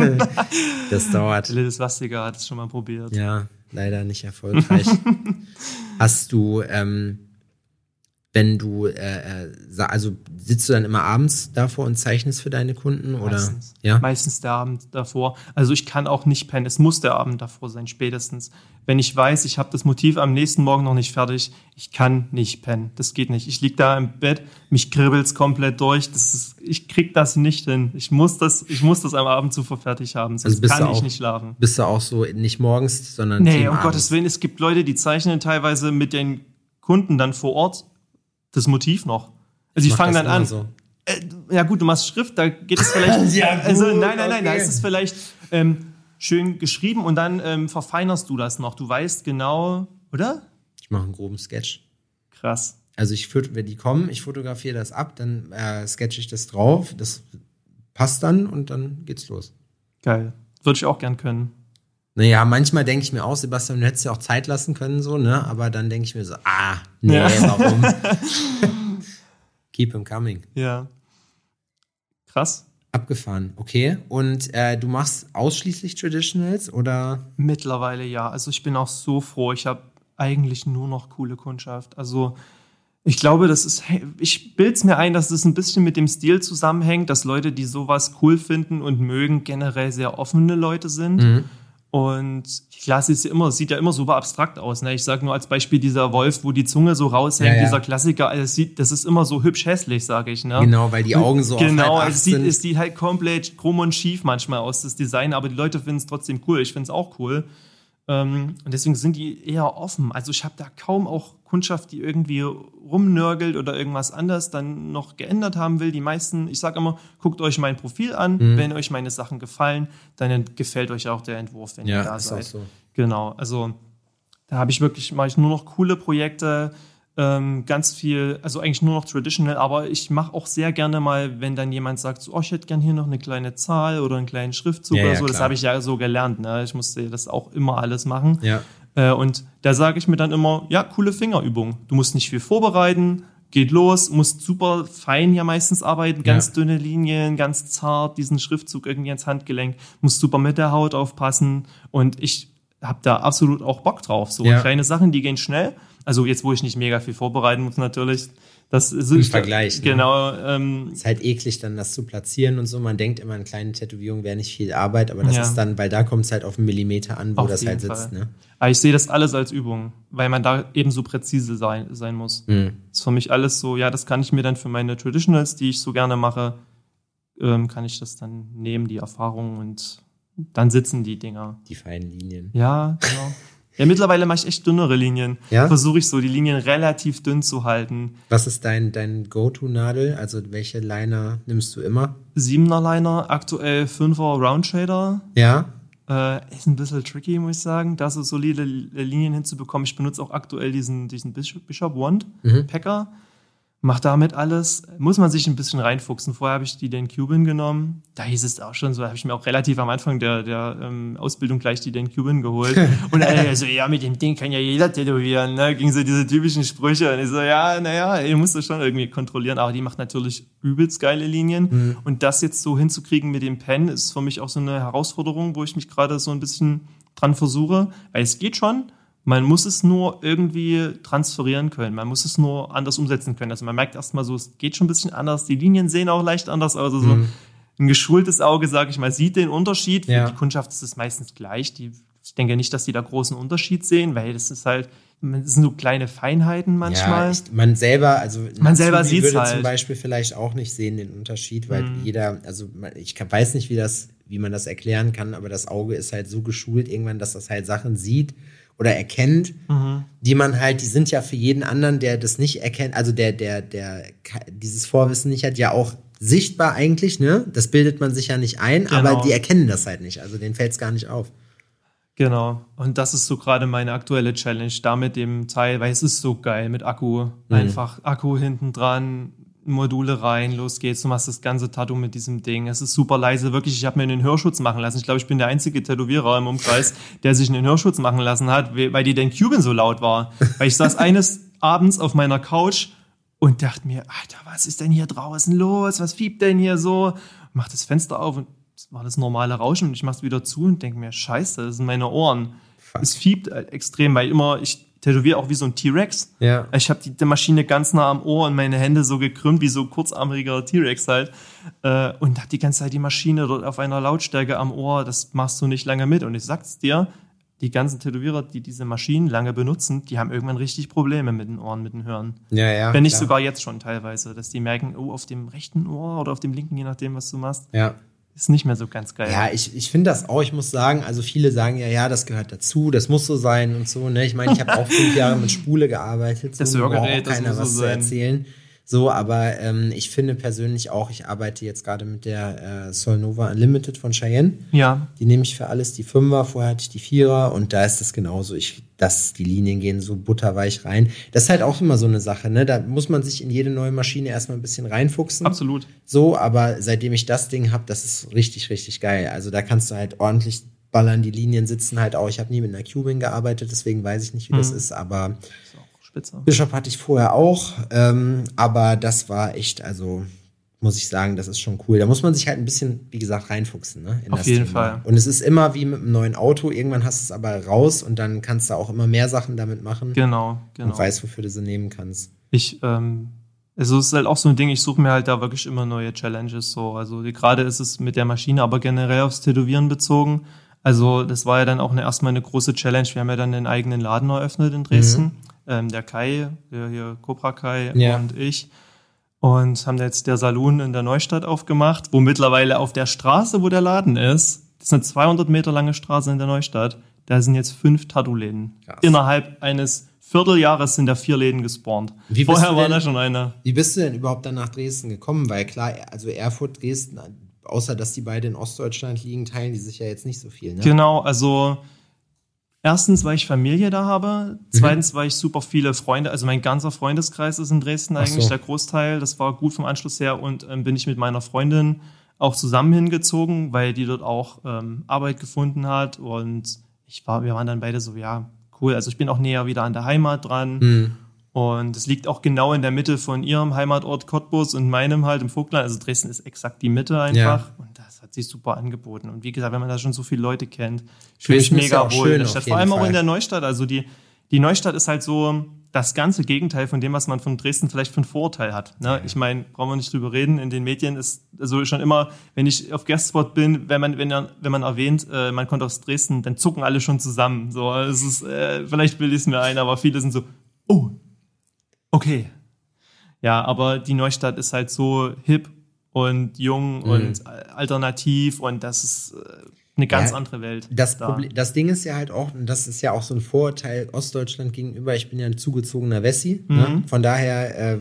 dauert. Lilith Swastika hat es schon mal probiert. Ja, leider nicht erfolgreich. Hast du wenn du, also sitzt du dann immer abends davor und zeichnest für deine Kunden? Oder? Meistens. Ja? Meistens der Abend davor. Also ich kann auch nicht pennen. Es muss der Abend davor sein, spätestens. Wenn ich weiß, ich habe das Motiv am nächsten Morgen noch nicht fertig, ich kann nicht pennen. Das geht nicht. Ich lieg da im Bett, mich kribbelt's komplett durch. Ich krieg das nicht hin. Ich muss das am Abend zuvor fertig haben, sonst kann ich nicht schlafen. Bist du auch so nicht morgens, sondern Nee, um Gottes Willen. Es gibt Leute, die zeichnen teilweise mit den Kunden dann vor Ort das Motiv noch. Also die fangen dann an. So. Ja gut, du machst Schrift, da geht es vielleicht. Ja, gut, also nein, okay. Da ist es vielleicht schön geschrieben und dann verfeinerst du das noch. Du weißt genau, oder? Ich mache einen groben Sketch. Krass. Also wenn die kommen, ich fotografiere das ab, dann sketche ich das drauf, das passt dann und dann geht's los. Geil. Würde ich auch gern können. Naja, manchmal denke ich mir auch, Sebastian, du hättest ja auch Zeit lassen können, so, ne? Aber dann denke ich mir so, nee, ja. Warum? Keep him coming. Ja. Krass. Abgefahren, okay. Und du machst ausschließlich Traditionals, oder? Mittlerweile ja. Also ich bin auch so froh. Ich habe eigentlich nur noch coole Kundschaft. Also ich glaube, ich bilde es mir ein, dass es ein bisschen mit dem Stil zusammenhängt, dass Leute, die sowas cool finden und mögen, generell sehr offene Leute sind. Mhm. Und klar, sieht ja immer super abstrakt aus. Ne? Ich sage nur als Beispiel dieser Wolf, wo die Zunge so raushängt, ja. Dieser Klassiker, das ist immer so hübsch hässlich, sage ich. Ne? Genau, weil die Augen so genau, auf halb acht sind. Es sieht halt komplett krumm und schief manchmal aus, das Design, aber die Leute finden es trotzdem cool. Ich finde es auch cool. Und deswegen sind die eher offen. Also ich habe da kaum auch Kundschaft, die irgendwie rumnörgelt oder irgendwas anderes dann noch geändert haben will. Die meisten, ich sage immer, guckt euch mein Profil an. Wenn euch meine Sachen gefallen, dann gefällt euch auch der Entwurf, wenn ihr da seid. Auch so. Genau, also da mache ich nur noch coole Projekte, ganz viel, also eigentlich nur noch traditional, aber ich mache auch sehr gerne mal, wenn dann jemand sagt, so, ich hätte gern hier noch eine kleine Zahl oder einen kleinen Schriftzug oder so, klar. Das habe ich ja so gelernt, ne? Ich musste das auch immer alles machen. Ja. Und da sage ich mir dann immer, ja, coole Fingerübung. Du musst nicht viel vorbereiten, geht los, musst super fein ja meistens arbeiten, ganz dünne Linien, ganz zart, diesen Schriftzug irgendwie ans Handgelenk, musst super mit der Haut aufpassen und ich habe da absolut auch Bock drauf. So kleine Sachen, die gehen schnell. Also jetzt, wo ich nicht mega viel vorbereiten muss natürlich. Das ist im Vergleich. Genau. Ist halt eklig, dann das zu platzieren und so. Man denkt immer, eine kleine Tätowierung wäre nicht viel Arbeit, aber das ist dann, weil da kommt es halt auf einen Millimeter an, wo das halt sitzt. Ne? Aber ich sehe das alles als Übung, weil man da eben so präzise sein muss. Das ist für mich alles so, das kann ich mir dann für meine Traditionals, die ich so gerne mache, kann ich das dann nehmen, die Erfahrung, und dann sitzen die Dinger. Die feinen Linien. Ja, genau. Ja, mittlerweile mache ich echt dünnere Linien. Ja? Versuche ich so, die Linien relativ dünn zu halten. Was ist dein Go-To-Nadel? Also welche Liner nimmst du immer? 7er Liner, aktuell 5er Round Shader. Ja. Ist ein bisschen tricky, muss ich sagen, da so solide Linien hinzubekommen. Ich benutze auch aktuell diesen Bishop Wand Packer. Mach damit alles. Muss man sich ein bisschen reinfuchsen. Vorher habe ich den Cuban genommen. Da hieß es auch schon so, habe ich mir auch relativ am Anfang der Ausbildung gleich den Cuban geholt. Und also, mit dem Ding kann ja jeder tätowieren. Ne? Ging so diese typischen Sprüche. Und ich so, ihr müsst das schon irgendwie kontrollieren. Aber die macht natürlich übelst geile Linien. Und das jetzt so hinzukriegen mit dem Pen ist für mich auch so eine Herausforderung, wo ich mich gerade so ein bisschen dran versuche. Weil es geht schon. Man muss es nur irgendwie transferieren können. Man muss es nur anders umsetzen können. Also man merkt erstmal so, es geht schon ein bisschen anders. Die Linien sehen auch leicht anders aus. Also ein geschultes Auge, sage ich mal, sieht den Unterschied. Für die Kundschaft ist es meistens gleich. Ich denke nicht, dass die da großen Unterschied sehen, weil das sind so kleine Feinheiten manchmal. Ja, man selber sieht es würde halt. Zum Beispiel vielleicht auch nicht sehen den Unterschied, weil ich weiß nicht, wie man das erklären kann, aber das Auge ist halt so geschult irgendwann, dass das halt Sachen sieht oder erkennt, die man halt, die sind ja für jeden anderen, der das nicht erkennt, also der dieses Vorwissen nicht hat, ja auch sichtbar eigentlich, ne? Das bildet man sich ja nicht ein, aber die erkennen das halt nicht, also denen fällt es gar nicht auf. Genau, und das ist so gerade meine aktuelle Challenge, da mit dem Teil, weil es ist so geil mit Akku, einfach Akku hinten dran, Module rein, los geht's, du machst das ganze Tattoo mit diesem Ding. Es ist super leise, wirklich, ich habe mir einen Hörschutz machen lassen. Ich glaube, ich bin der einzige Tätowierer im Umkreis, der sich einen Hörschutz machen lassen hat, weil den Cuban so laut war. Weil ich saß eines Abends auf meiner Couch und dachte mir, Alter, was ist denn hier draußen los? Was fiebt denn hier so? Mach das Fenster auf und das war das normale Rauschen und ich mach's wieder zu und denke mir, scheiße, das sind meine Ohren. Fuck. Es fiebt extrem, weil ich tätowiere auch wie so ein T-Rex. Ja. Ich habe die Maschine ganz nah am Ohr und meine Hände so gekrümmt wie so kurzarmiger T-Rex halt. Und habe die ganze Zeit die Maschine dort auf einer Lautstärke am Ohr. Das machst du nicht lange mit. Und ich sag's dir, die ganzen Tätowierer, die diese Maschinen lange benutzen, die haben irgendwann richtig Probleme mit den Ohren, mit dem Hören. Ja, wenn nicht sogar jetzt schon teilweise, dass die merken, auf dem rechten Ohr oder auf dem linken, je nachdem, was du machst, ist nicht mehr so ganz geil. Ja, ich finde das auch, ich muss sagen, also viele sagen ja, das gehört dazu, das muss so sein und so, ne? Ich meine, ich habe auch 5 Jahre mit Spule gearbeitet, so, das Hörgerät, braucht auch keiner was zu erzählen. So, aber ich finde persönlich auch, ich arbeite jetzt gerade mit der Solnova Unlimited von Cheyenne. Ja. Die nehme ich für alles, die 5er, vorher hatte ich die 4er und da ist das genauso. Die Linien gehen so butterweich rein. Das ist halt auch immer so eine Sache, ne? Da muss man sich in jede neue Maschine erstmal ein bisschen reinfuchsen. Absolut. So, aber seitdem ich das Ding habe, das ist richtig, richtig geil. Also da kannst du halt ordentlich ballern, die Linien sitzen halt auch. Ich habe nie mit einer Cubing gearbeitet, deswegen weiß ich nicht, wie das ist, aber Spitze. Bishop hatte ich vorher auch, aber das war echt, also muss ich sagen, das ist schon cool. Da muss man sich halt ein bisschen, wie gesagt, reinfuchsen. Ne, auf jeden Fall. Und es ist immer wie mit einem neuen Auto, irgendwann hast du es aber raus und dann kannst du auch immer mehr Sachen damit machen. Genau. Und weißt, wofür du sie nehmen kannst. Also es ist halt auch so ein Ding, ich suche mir halt da wirklich immer neue Challenges. So. Also gerade ist es mit der Maschine, aber generell aufs Tätowieren bezogen. Also das war ja dann auch erstmal eine große Challenge. Wir haben ja dann einen eigenen Laden eröffnet in Dresden. Der Kai, der hier Cobra Kai und ich. Und haben da jetzt der Saloon in der Neustadt aufgemacht, wo mittlerweile auf der Straße, wo der Laden ist, das ist eine 200 Meter lange Straße in der Neustadt, da sind jetzt 5 Tattoo-Läden. Innerhalb eines Vierteljahres sind da 4 Läden gespawnt. Vorher war da schon einer. Wie bist du denn überhaupt dann nach Dresden gekommen? Weil klar, also Erfurt, Dresden, außer dass die beide in Ostdeutschland liegen, teilen die sich ja jetzt nicht so viel, ne? Genau, also erstens, weil ich Familie da habe. Zweitens, weil ich super viele Freunde, also mein ganzer Freundeskreis ist in Dresden eigentlich, der Großteil. Das war gut vom Anschluss her und bin ich mit meiner Freundin auch zusammen hingezogen, weil die dort auch Arbeit gefunden hat und wir waren dann beide so, ja, cool. Also ich bin auch näher wieder an der Heimat dran und es liegt auch genau in der Mitte von ihrem Heimatort Cottbus und meinem halt im Vogtland. Also Dresden ist exakt die Mitte einfach und das hat sich super angeboten. Und wie gesagt, wenn man da schon so viele Leute kennt, fühle ich mega wohl in der Stadt. Vor allem auch in der Neustadt. Also die Neustadt ist halt so das ganze Gegenteil von dem, was man von Dresden vielleicht für ein Vorurteil hat. Ne? Ja. Ich meine, brauchen wir nicht drüber reden. In den Medien ist also schon immer, wenn ich auf Guestspot bin, wenn man erwähnt, man kommt aus Dresden, dann zucken alle schon zusammen. So, es ist, vielleicht bilde ich es mir ein, aber viele sind so, oh, okay. Ja, aber die Neustadt ist halt so hip und jung und alternativ und das ist eine ganz andere Welt. Das Ding ist ja halt auch, und das ist ja auch so ein Vorurteil Ostdeutschland gegenüber, ich bin ja ein zugezogener Wessi, ne? Von daher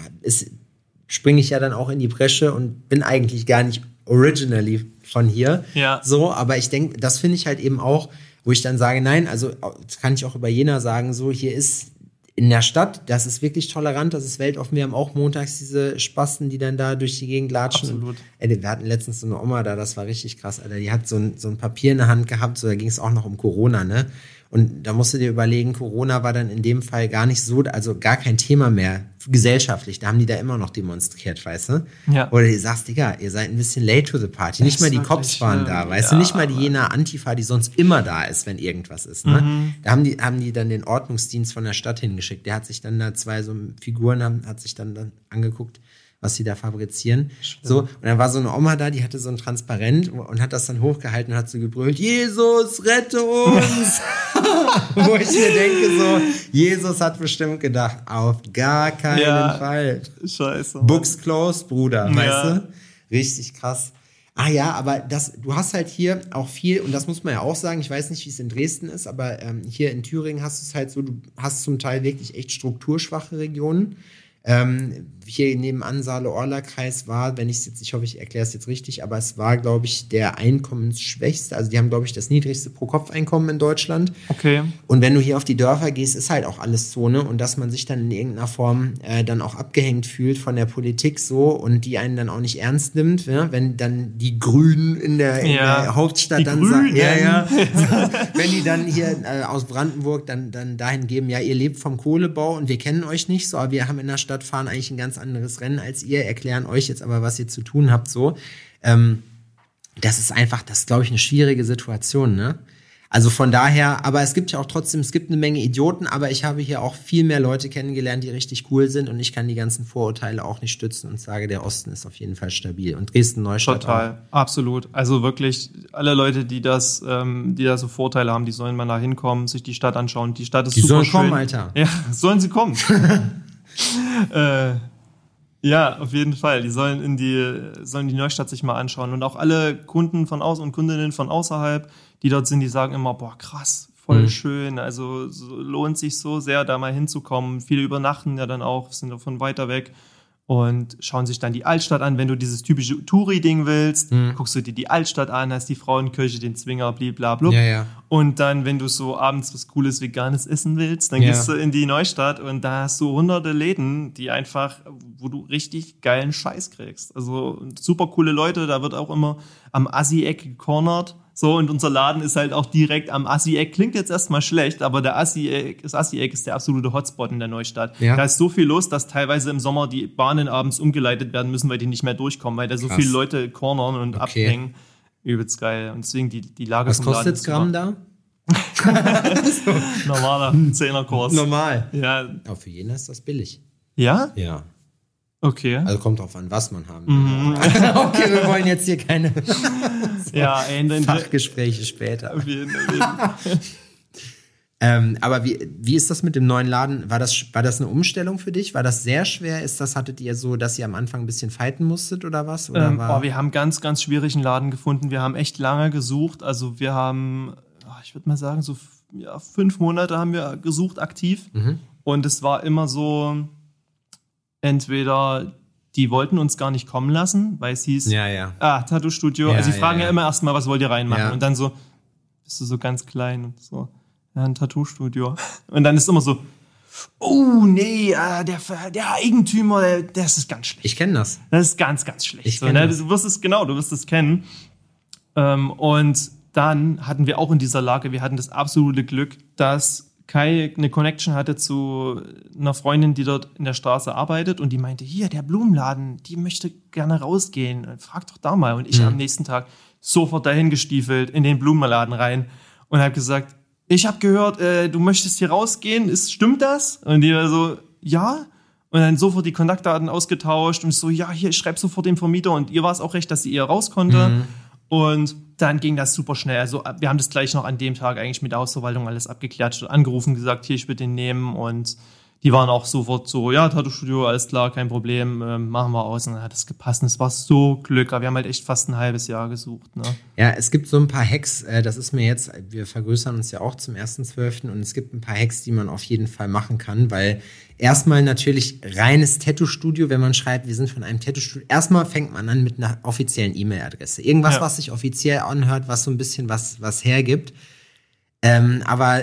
springe ich ja dann auch in die Bresche und bin eigentlich gar nicht originally von hier. Ja. So, aber ich denke, das finde ich halt eben auch, wo ich dann sage, nein, also das kann ich auch über Jena sagen, so hier ist in der Stadt, das ist wirklich tolerant, das ist weltoffen. Wir haben auch montags diese Spasten, die dann da durch die Gegend latschen. Absolut. Wir hatten letztens so eine Oma da, das war richtig krass, Alter. Die hat so ein Papier in der Hand gehabt, so da ging es auch noch um Corona, ne? Und da musst du dir überlegen, Corona war dann in dem Fall gar nicht so, also gar kein Thema mehr gesellschaftlich. Da haben die da immer noch demonstriert, weißt du? Ja. Oder du sagst, Digga, ihr seid ein bisschen late to the party. Nicht mal die Cops waren da, weißt du? Nicht mal die Jena Antifa, die sonst immer da ist, wenn irgendwas ist, ne? Da haben die dann den Ordnungsdienst von der Stadt hingeschickt. Der hat sich dann da 2 so Figuren, hat sich dann angeguckt, was sie da fabrizieren. Stimmt. So, und dann war so eine Oma da, die hatte so ein Transparent und hat das dann hochgehalten und hat so gebrüllt, Jesus, rette uns! Wo ich mir denke so, Jesus hat bestimmt gedacht, auf gar keinen Fall. Scheiße. Books closed, Bruder, weißt du? Richtig krass. Ah ja, aber du hast halt hier auch viel, und das muss man ja auch sagen, ich weiß nicht, wie es in Dresden ist, aber hier in Thüringen hast du es halt so, du hast zum Teil wirklich echt strukturschwache Regionen. Hier nebenan Saale-Orla-Kreis war, ich hoffe, ich erkläre es jetzt richtig, aber es war, glaube ich, der einkommensschwächste, also die haben, glaube ich, das niedrigste Pro-Kopf-Einkommen in Deutschland. Okay. Und wenn du hier auf die Dörfer gehst, ist halt auch alles so, ne? Und dass man sich dann in irgendeiner Form dann auch abgehängt fühlt von der Politik so und die einen dann auch nicht ernst nimmt, ne? Wenn dann die Grünen in der Hauptstadt dann sagen, wenn die dann hier aus Brandenburg dann dahin geben, ja, ihr lebt vom Kohlebau und wir kennen euch nicht so, aber wir haben in der Stadt fahren eigentlich ein ganz anderes Rennen als ihr, erklären euch jetzt aber, was ihr zu tun habt, so. Das ist, glaube ich, eine schwierige Situation, ne? Also von daher, aber es gibt ja auch trotzdem, es gibt eine Menge Idioten, aber ich habe hier auch viel mehr Leute kennengelernt, die richtig cool sind und ich kann die ganzen Vorurteile auch nicht stützen und sage, der Osten ist auf jeden Fall stabil und Dresden-Neustadt Total, auch. absolut. Also wirklich, alle Leute, die da so Vorteile haben, die sollen mal da hinkommen, sich die Stadt anschauen. Die Stadt ist Die super sollen schön. kommen, Alter. Ja, sollen sie kommen. Ja, auf jeden Fall. Die sollen die Neustadt sich mal anschauen. Und auch alle Kunden von außen und Kundinnen von außerhalb, die dort sind, die sagen immer, boah, krass, voll schön. Also lohnt sich so sehr, da mal hinzukommen. Viele übernachten ja dann auch, sind davon weiter weg und schauen sich dann die Altstadt an. Wenn du dieses typische Touri-Ding willst, guckst du dir die Altstadt an, hast die Frauenkirche, den Zwinger, blablabla. Ja. Und dann, wenn du so abends was Cooles Veganes essen willst, dann gehst du in die Neustadt und da hast du hunderte Läden, wo du richtig geilen Scheiß kriegst. Also super coole Leute, da wird auch immer am Assi-Eck gecornert. So, und unser Laden ist halt auch direkt am Assi-Eck. Klingt jetzt erstmal schlecht, aber das Assi-Eck ist der absolute Hotspot in der Neustadt. Ja. Da ist so viel los, dass teilweise im Sommer die Bahnen abends umgeleitet werden müssen, weil die nicht mehr durchkommen, weil da so viele Leute cornern und abhängen. Übelst geil. Und deswegen die Lage vom Laden. Was kostet Gramm da? Normaler 10er-Kurs. Normal. Ja. Aber für jeden ist das billig. Ja? Ja. Okay. Also kommt drauf an, was man haben will. Okay, wir wollen jetzt hier keine Fachgespräche später. Auf jeden Fall. Aber wie ist das mit dem neuen Laden? War das eine Umstellung für dich? War das sehr schwer? Hattet ihr so, dass ihr am Anfang ein bisschen fighten musstet oder was? Oder wir haben ganz, ganz schwierigen Laden gefunden. Wir haben echt lange gesucht. Also wir haben, ich würde mal sagen, 5 Monate haben wir gesucht aktiv. Und es war immer so, entweder die wollten uns gar nicht kommen lassen, weil es hieß, Tattoo-Studio. Also die fragen ja immer erstmal, was wollt ihr reinmachen? Ja. Und dann so, bist du so ganz klein und so, ja, ein Tattoo-Studio. Und dann ist immer so, oh nee, der Eigentümer, das ist ganz schlecht. Ich kenne das. Das ist ganz, ganz schlecht. Du wirst es kennen. Und dann hatten wir auch in dieser Lage, wir hatten das absolute Glück, dass Kai eine Connection hatte zu einer Freundin, die dort in der Straße arbeitet und die meinte, hier, der Blumenladen, die möchte gerne rausgehen. Frag doch da mal. Und ich am nächsten Tag sofort dahin gestiefelt, in den Blumenladen rein und habe gesagt, ich habe gehört, du möchtest hier rausgehen, stimmt das? Und die war so, ja. Und dann sofort die Kontaktdaten ausgetauscht und so, ja, hier, ich schreibe sofort dem Vermieter und ihr war es auch recht, dass sie eher raus konnte. Und dann ging das super schnell. Also wir haben das gleich noch an dem Tag eigentlich mit der Hausverwaltung alles abgeklärt, angerufen, gesagt, hier, ich würde den nehmen. Und die waren auch sofort so, ja, Tattoo-Studio, alles klar, kein Problem, machen wir aus. Und dann hat es gepasst. Und es war so Glück. Aber wir haben halt echt fast ein halbes Jahr gesucht. Ne? Ja, es gibt so ein paar Hacks, das ist mir jetzt, wir vergrößern uns ja auch zum 1.12. und es gibt ein paar Hacks, die man auf jeden Fall machen kann, weil erstmal natürlich reines Tattoo-Studio, wenn man schreibt, wir sind von einem Tattoo-Studio, erstmal fängt man an mit einer offiziellen E-Mail-Adresse. Irgendwas, was sich offiziell anhört, was so ein bisschen was hergibt. Aber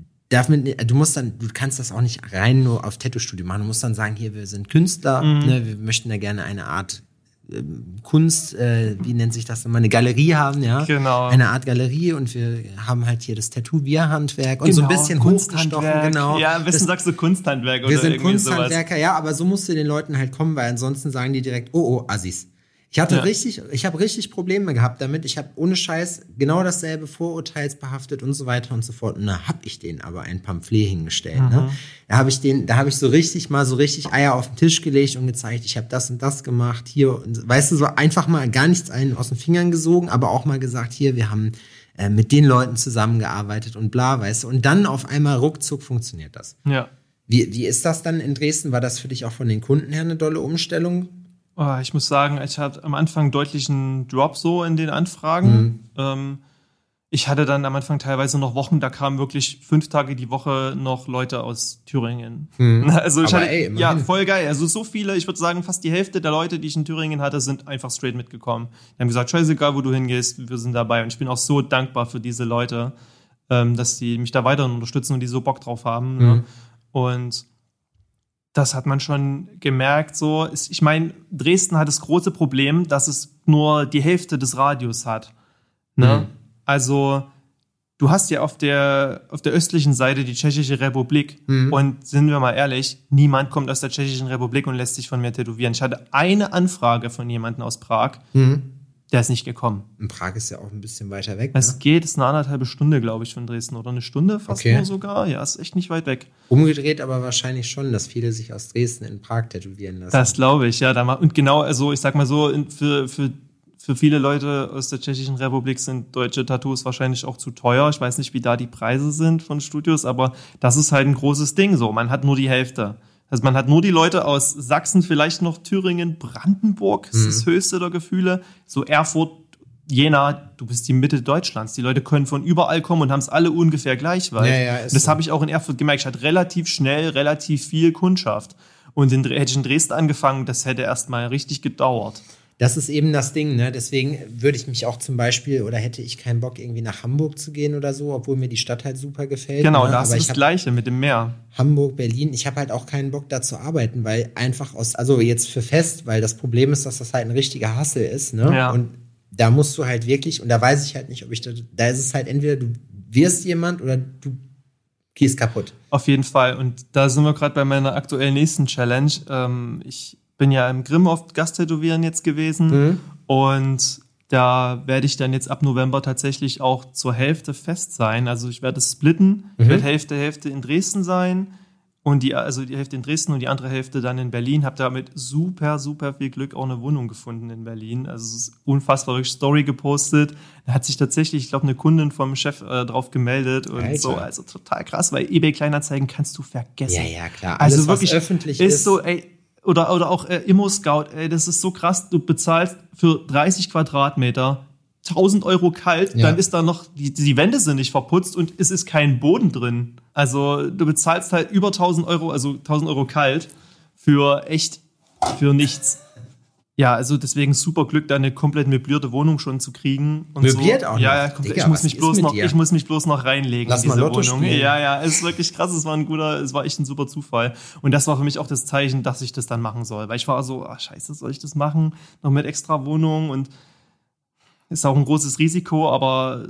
du kannst das auch nicht rein nur auf Tattoo-Studio machen. Du musst dann sagen, hier, wir sind Künstler, ne, wir möchten da gerne eine Art Kunst, wie nennt sich das nochmal, eine Galerie haben, ja. Genau. Eine Art Galerie und wir haben halt hier das Tätowierhandwerk und so ein bisschen hochgestochen, genau. Ja, am besten sagst du Kunsthandwerk oder wir sind irgendwie Kunsthandwerker, sowas. Ja, aber so musst du den Leuten halt kommen, weil ansonsten sagen die direkt, oh, Assis. Ich habe richtig Probleme gehabt damit. Ich habe ohne Scheiß genau dasselbe vorurteilsbehaftet und so weiter und so fort. Und da habe ich denen aber ein Pamphlet hingestellt. Ne? Da habe ich so richtig Eier auf den Tisch gelegt und gezeigt, ich habe das und das gemacht. Hier, und, weißt du, so einfach mal gar nichts einen aus den Fingern gesogen, aber auch mal gesagt, hier, wir haben mit den Leuten zusammengearbeitet und bla, weißt du. Und dann auf einmal ruckzuck funktioniert das. Ja. Wie ist das dann in Dresden? War das für dich auch von den Kunden her eine dolle Umstellung? Oh, ich muss sagen, ich hatte am Anfang deutlichen Drop so in den Anfragen. Ich hatte dann am Anfang teilweise noch Wochen, da kamen wirklich 5 Tage die Woche noch Leute aus Thüringen. Also voll geil. Also so viele, ich würde sagen, fast die Hälfte der Leute, die ich in Thüringen hatte, sind einfach straight mitgekommen. Die haben gesagt, scheißegal, wo du hingehst, wir sind dabei. Und ich bin auch so dankbar für diese Leute, dass die mich da weiter unterstützen und die so Bock drauf haben. Ne? Und das hat man schon gemerkt. So, ich meine, Dresden hat das große Problem, dass es nur die Hälfte des Radius hat. Ne? Also du hast ja auf der östlichen Seite die Tschechische Republik und sind wir mal ehrlich, niemand kommt aus der Tschechischen Republik und lässt sich von mir tätowieren. Ich hatte eine Anfrage von jemandem aus Prag, Der ist nicht gekommen. Und Prag ist ja auch ein bisschen weiter weg. Es geht, ist eine 1,5 Stunde, glaube ich, von Dresden. Oder eine Stunde fast nur sogar. Ja, ist echt nicht weit weg. Umgedreht aber wahrscheinlich schon, dass viele sich aus Dresden in Prag tätowieren lassen. Das glaube ich, ja. Und genau, also ich sag mal so, für viele Leute aus der Tschechischen Republik sind deutsche Tattoos wahrscheinlich auch zu teuer. Ich weiß nicht, wie da die Preise sind von Studios, aber das ist halt ein großes Ding so. Man hat nur die Hälfte. Also man hat nur die Leute aus Sachsen, vielleicht noch Thüringen, Brandenburg, ist das höchste der Gefühle. So Erfurt, Jena, du bist die Mitte Deutschlands. Die Leute können von überall kommen und haben es alle ungefähr gleich weit. Ja, das habe ich auch in Erfurt gemerkt. Ich hatte relativ schnell, relativ viel Kundschaft. Und hätte ich in Dresden angefangen, das hätte erst mal richtig gedauert. Das ist eben das Ding, ne? Deswegen würde ich mich auch zum Beispiel, oder hätte ich keinen Bock, irgendwie nach Hamburg zu gehen oder so, obwohl mir die Stadt halt super gefällt. Genau, ne? da ist das Gleiche mit dem Meer. Hamburg, Berlin, ich habe halt auch keinen Bock, da zu arbeiten, weil einfach also jetzt für fest, weil das Problem ist, dass das halt ein richtiger Hustle ist, ne? Ja. Und da musst du halt wirklich, und da weiß ich halt nicht, ob ich da ist es halt entweder du wirst jemand oder du gehst kaputt. Auf jeden Fall. Und da sind wir gerade bei meiner aktuell nächsten Challenge. Ich bin ja im Grimm oft Gasttätowieren jetzt gewesen und da werde ich dann jetzt ab November tatsächlich auch zur Hälfte fest sein. Also ich werde es splitten. Ich werde Hälfte in Dresden sein und die Hälfte in Dresden und die andere Hälfte dann in Berlin. Habe damit super, super viel Glück auch eine Wohnung gefunden in Berlin. Also es ist unfassbar, wirklich Story gepostet. Da hat sich tatsächlich, ich glaube, eine Kundin vom Chef drauf gemeldet und Alter. so. Also total krass, weil eBay Kleinanzeigen kannst du vergessen. Ja, klar. Also Alles, wirklich was öffentlich ist so, ey, oder auch Immo-Scout, ey, das ist so krass, du bezahlst für 30 Quadratmeter 1.000 Euro kalt, dann ist da noch, die Wände sind nicht verputzt und es ist kein Boden drin. Also du bezahlst halt über 1.000 Euro, also 1.000 Euro kalt für nichts. Ja, also deswegen super Glück, da eine komplett möblierte Wohnung schon zu kriegen. Und möbliert so. auch noch? Ja, komplett. Digga, Ich muss mich bloß noch reinlegen Lass in diese mal Lotto Wohnung. spielen. Ja, es ist wirklich krass. Es war echt ein super Zufall. Und das war für mich auch das Zeichen, dass ich das dann machen soll. Weil ich war so, scheiße, soll ich das machen? Noch mit extra Wohnung und ist auch ein großes Risiko, aber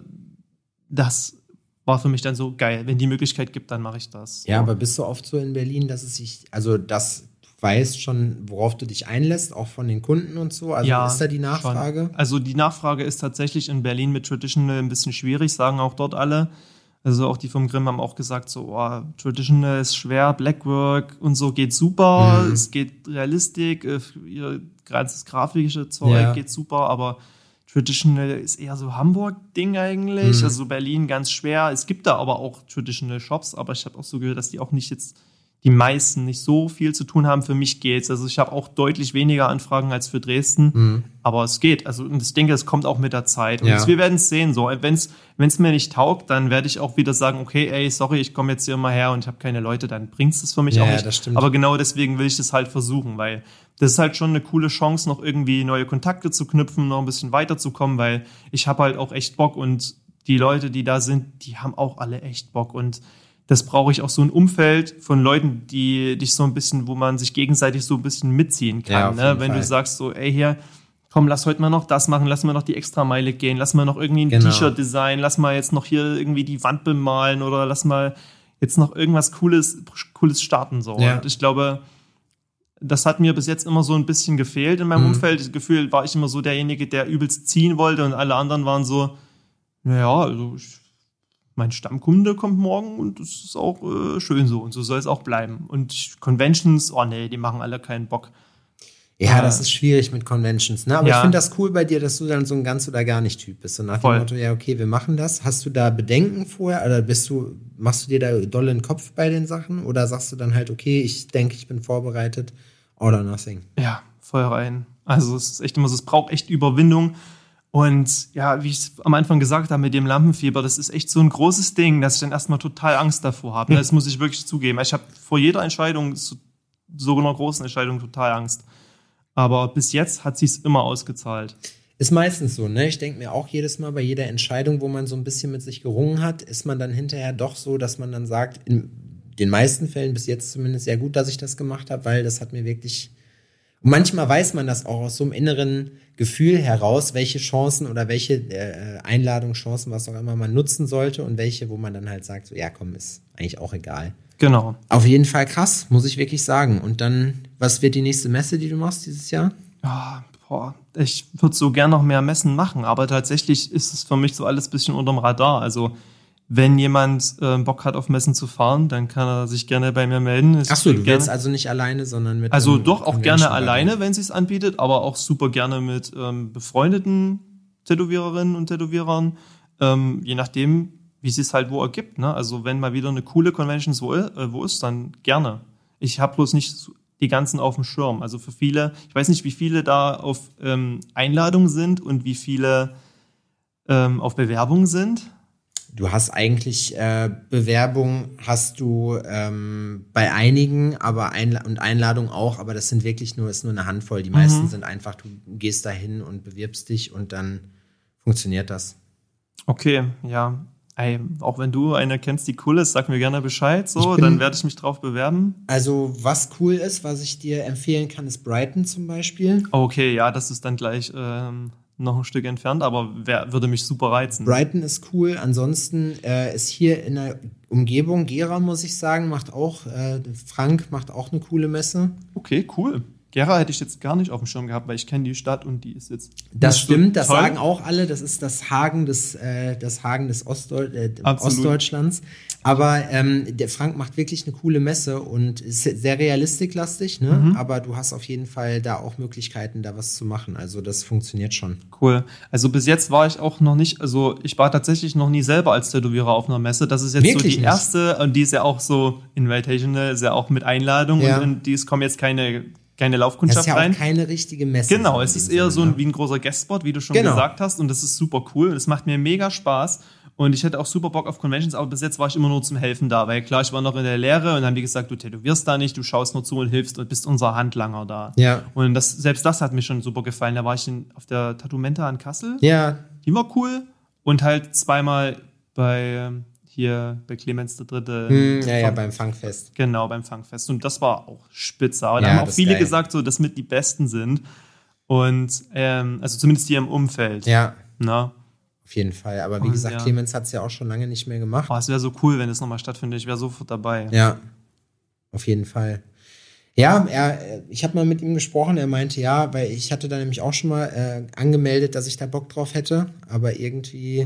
das war für mich dann so geil. Wenn die Möglichkeit gibt, dann mache ich das. Ja, aber bist du oft so in Berlin, dass es sich, also dass du weißt schon, worauf du dich einlässt, auch von den Kunden und so? Also ja, ist da die Nachfrage? Schon. Also die Nachfrage ist tatsächlich in Berlin mit Traditional ein bisschen schwierig, sagen auch dort alle. Also auch die vom Grimm haben auch gesagt, so Traditional ist schwer, Blackwork und so geht super, es geht Realistik, ihr ganzes grafische Zeug geht super, aber Traditional ist eher so Hamburg-Ding eigentlich, also Berlin ganz schwer. Es gibt da aber auch Traditional Shops, aber ich habe auch so gehört, dass die auch nicht jetzt, die meisten nicht so viel zu tun haben. Für mich geht's. Also ich habe auch deutlich weniger Anfragen als für Dresden, aber es geht. Also und ich denke, es kommt auch mit der Zeit. Und wir werden es sehen. So, wenn es mir nicht taugt, dann werde ich auch wieder sagen, okay, ey, sorry, ich komme jetzt hier mal her und ich habe keine Leute, dann bringt's das für mich auch nicht. Das stimmt. Aber genau deswegen will ich das halt versuchen, weil das ist halt schon eine coole Chance, noch irgendwie neue Kontakte zu knüpfen, noch ein bisschen weiterzukommen, weil ich habe halt auch echt Bock und die Leute, die da sind, die haben auch alle echt Bock und das brauche ich auch so ein Umfeld von Leuten, die dich so ein bisschen, wo man sich gegenseitig so ein bisschen mitziehen kann. Ja, ne? Wenn du sagst so, ey, hier, komm, lass heute mal noch das machen, lass mal noch die Extrameile gehen, lass mal noch irgendwie ein T-Shirt designen, lass mal jetzt noch hier irgendwie die Wand bemalen oder lass mal jetzt noch irgendwas Cooles starten. So. Ja. Und ich glaube, das hat mir bis jetzt immer so ein bisschen gefehlt in meinem Umfeld. Das Gefühl, war ich immer so derjenige, der übelst ziehen wollte und alle anderen waren so, naja, also mein Stammkunde kommt morgen und das ist auch schön so und so soll es auch bleiben. Und Conventions, die machen alle keinen Bock. Ja, das ist schwierig mit Conventions, ne? Aber ich finde das cool bei dir, dass du dann so ein ganz oder gar nicht Typ bist. So nach dem Motto, ja, okay, wir machen das. Hast du da Bedenken vorher oder machst du dir da doll den Kopf bei den Sachen? Oder sagst du dann halt, okay, ich denke, ich bin vorbereitet, all or nothing? Ja, voll rein. Also es ist echt immer so, es braucht echt Überwindung. Und ja, wie ich es am Anfang gesagt habe mit dem Lampenfieber, das ist echt so ein großes Ding, dass ich dann erstmal total Angst davor habe. Das muss ich wirklich zugeben. Ich habe vor jeder Entscheidung, so einer großen Entscheidung, total Angst. Aber bis jetzt hat sich's immer ausgezahlt. Ist meistens so, ne? Ich denke mir auch jedes Mal bei jeder Entscheidung, wo man so ein bisschen mit sich gerungen hat, ist man dann hinterher doch so, dass man dann sagt, in den meisten Fällen bis jetzt zumindest sehr gut, dass ich das gemacht habe, weil das hat mir wirklich. Und manchmal weiß man das auch aus so einem inneren Gefühl heraus, welche Chancen oder welche Einladungen, Chancen, was auch immer man nutzen sollte und welche, wo man dann halt sagt, so ja komm, ist eigentlich auch egal. Genau. Auf jeden Fall krass, muss ich wirklich sagen. Und dann, was wird die nächste Messe, die du machst dieses Jahr? Ja, ich würde so gern noch mehr Messen machen, aber tatsächlich ist es für mich so alles ein bisschen unterm Radar. Also wenn jemand Bock hat, auf Messen zu fahren, dann kann er sich gerne bei mir melden. Achso, du willst also nicht alleine, sondern mit... Also doch auch gerne alleine, wenn sie es anbietet, aber auch super gerne mit befreundeten Tätowiererinnen und Tätowierern, je nachdem, wie es sich halt wo ergibt. Ne? Also wenn mal wieder eine coole Convention wo ist, dann gerne. Ich habe bloß nicht die ganzen auf dem Schirm. Also für viele, ich weiß nicht, wie viele da auf Einladung sind und wie viele auf Bewerbung sind. Du hast eigentlich Bewerbung hast du bei einigen, aber Einladung auch, aber das sind wirklich ist nur eine Handvoll. Die meisten sind einfach, du gehst dahin und bewirbst dich und dann funktioniert das. Okay, ja. Ey, auch wenn du eine kennst, die cool ist, sag mir gerne Bescheid, dann werde ich mich drauf bewerben. Also was cool ist, was ich dir empfehlen kann, ist Brighton zum Beispiel. Okay, ja, das ist dann gleich noch ein Stück entfernt, aber würde mich super reizen. Brighton ist cool, ansonsten ist hier in der Umgebung, Gera muss ich sagen, Frank macht auch eine coole Messe. Okay, cool. Gera hätte ich jetzt gar nicht auf dem Schirm gehabt, weil ich kenne die Stadt und die ist jetzt... Das stimmt, das sagen auch alle, das ist das Hagen des Ostdeutschlands. Aber der Frank macht wirklich eine coole Messe und ist sehr realistiklastig, ne? Aber du hast auf jeden Fall da auch Möglichkeiten, da was zu machen. Also das funktioniert schon. Cool. Also bis jetzt war ich auch noch nicht, also ich war tatsächlich noch nie selber als Tätowierer auf einer Messe. Das ist jetzt wirklich so die erste und die ist ja auch so invitational, ist ja auch mit Einladung und in kommen jetzt keine Laufkundschaft rein. Das ist ja auch keine richtige Messe. Genau, es ist eher so wie ein großer Guestspot, wie du schon gesagt hast. Und das ist super cool. Das macht mir mega Spaß. Und ich hätte auch super Bock auf Conventions, aber bis jetzt war ich immer nur zum Helfen da. Weil klar, ich war noch in der Lehre und dann haben die gesagt, du tätowierst da nicht, du schaust nur zu und hilfst und bist unser Handlanger da. Ja. Und selbst das hat mir schon super gefallen. Da war ich auf der Tattoo-Menta in Kassel. Ja. Die war cool. Und halt zweimal bei Clemens III. Beim Funkfest. Genau, beim Funkfest. Und das war auch spitze. Aber da haben auch viele gesagt, so, dass mit die Besten sind. Und also zumindest hier im Umfeld. Ja. Na? Auf jeden Fall. Aber wie gesagt, Clemens hat es ja auch schon lange nicht mehr gemacht. Es wäre so cool, wenn es nochmal stattfindet. Ich wäre sofort dabei. Ja, auf jeden Fall. Ja, ich habe mal mit ihm gesprochen. Er meinte, weil ich hatte da nämlich auch schon mal angemeldet, dass ich da Bock drauf hätte. Aber irgendwie,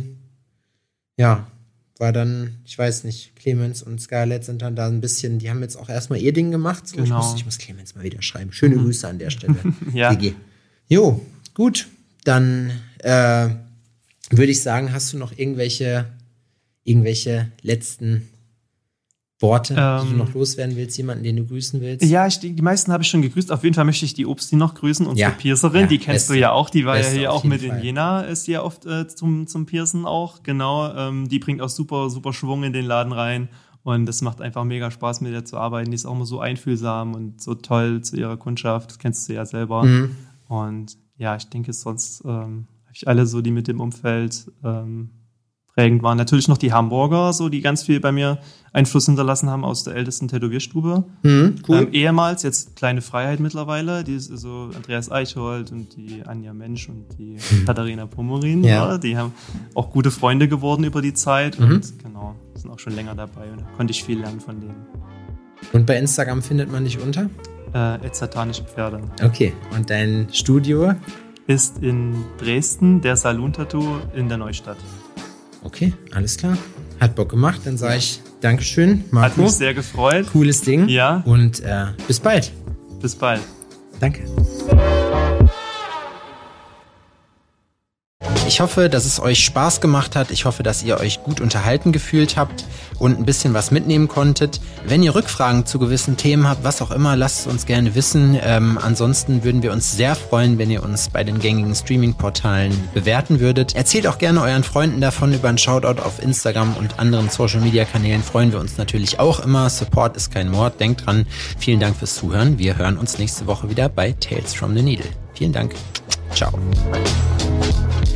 war dann, ich weiß nicht, Clemens und Scarlett sind dann da ein bisschen, die haben jetzt auch erstmal ihr Ding gemacht. So. Genau. Ich muss Clemens mal wieder schreiben. Schöne Grüße an der Stelle. GG. Jo, gut. Dann würde ich sagen, hast du noch irgendwelche letzten Worte, die du noch loswerden willst, jemanden, den du grüßen willst? Ja, die meisten habe ich schon gegrüßt. Auf jeden Fall möchte ich die Obsti noch grüßen, unsere Piercerin. Die kennst du ja auch. Die war ja hier auch mit in Jena, ist hier oft zum Piercen auch. Genau, die bringt auch super, super Schwung in den Laden rein. Und es macht einfach mega Spaß, mit ihr zu arbeiten. Die ist auch immer so einfühlsam und so toll zu ihrer Kundschaft. Das kennst du ja selber. Und ich denke, sonst habe ich alle so, die mit dem Umfeld prägend waren. Natürlich noch die Hamburger, so, die ganz viel bei mir Einfluss hinterlassen haben aus der ältesten Tätowierstube. Cool. Ehemals, jetzt Kleine Freiheit mittlerweile, die ist so Andreas Eichhold und die Anja Mensch und die Katharina Pomorin. Ja. Die haben auch gute Freunde geworden über die Zeit und sind auch schon länger dabei und da konnte ich viel lernen von denen. Und bei Instagram findet man dich unter? Satanische Pferde. Okay, und dein Studio? Ist in Dresden, der Saloon Tattoo in der Neustadt. Okay, alles klar. Hat Bock gemacht. Dann sage ich Dankeschön, Marco. Hat mich sehr gefreut. Cooles Ding. Ja. Und bis bald. Bis bald. Danke. Ich hoffe, dass es euch Spaß gemacht hat. Ich hoffe, dass ihr euch gut unterhalten gefühlt habt und ein bisschen was mitnehmen konntet. Wenn ihr Rückfragen zu gewissen Themen habt, was auch immer, lasst es uns gerne wissen. Ansonsten würden wir uns sehr freuen, wenn ihr uns bei den gängigen Streaming-Portalen bewerten würdet. Erzählt auch gerne euren Freunden davon. Über einen Shoutout auf Instagram und anderen Social-Media-Kanälen freuen wir uns natürlich auch immer. Support ist kein Mord. Denkt dran. Vielen Dank fürs Zuhören. Wir hören uns nächste Woche wieder bei Tales from the Needle. Vielen Dank. Ciao.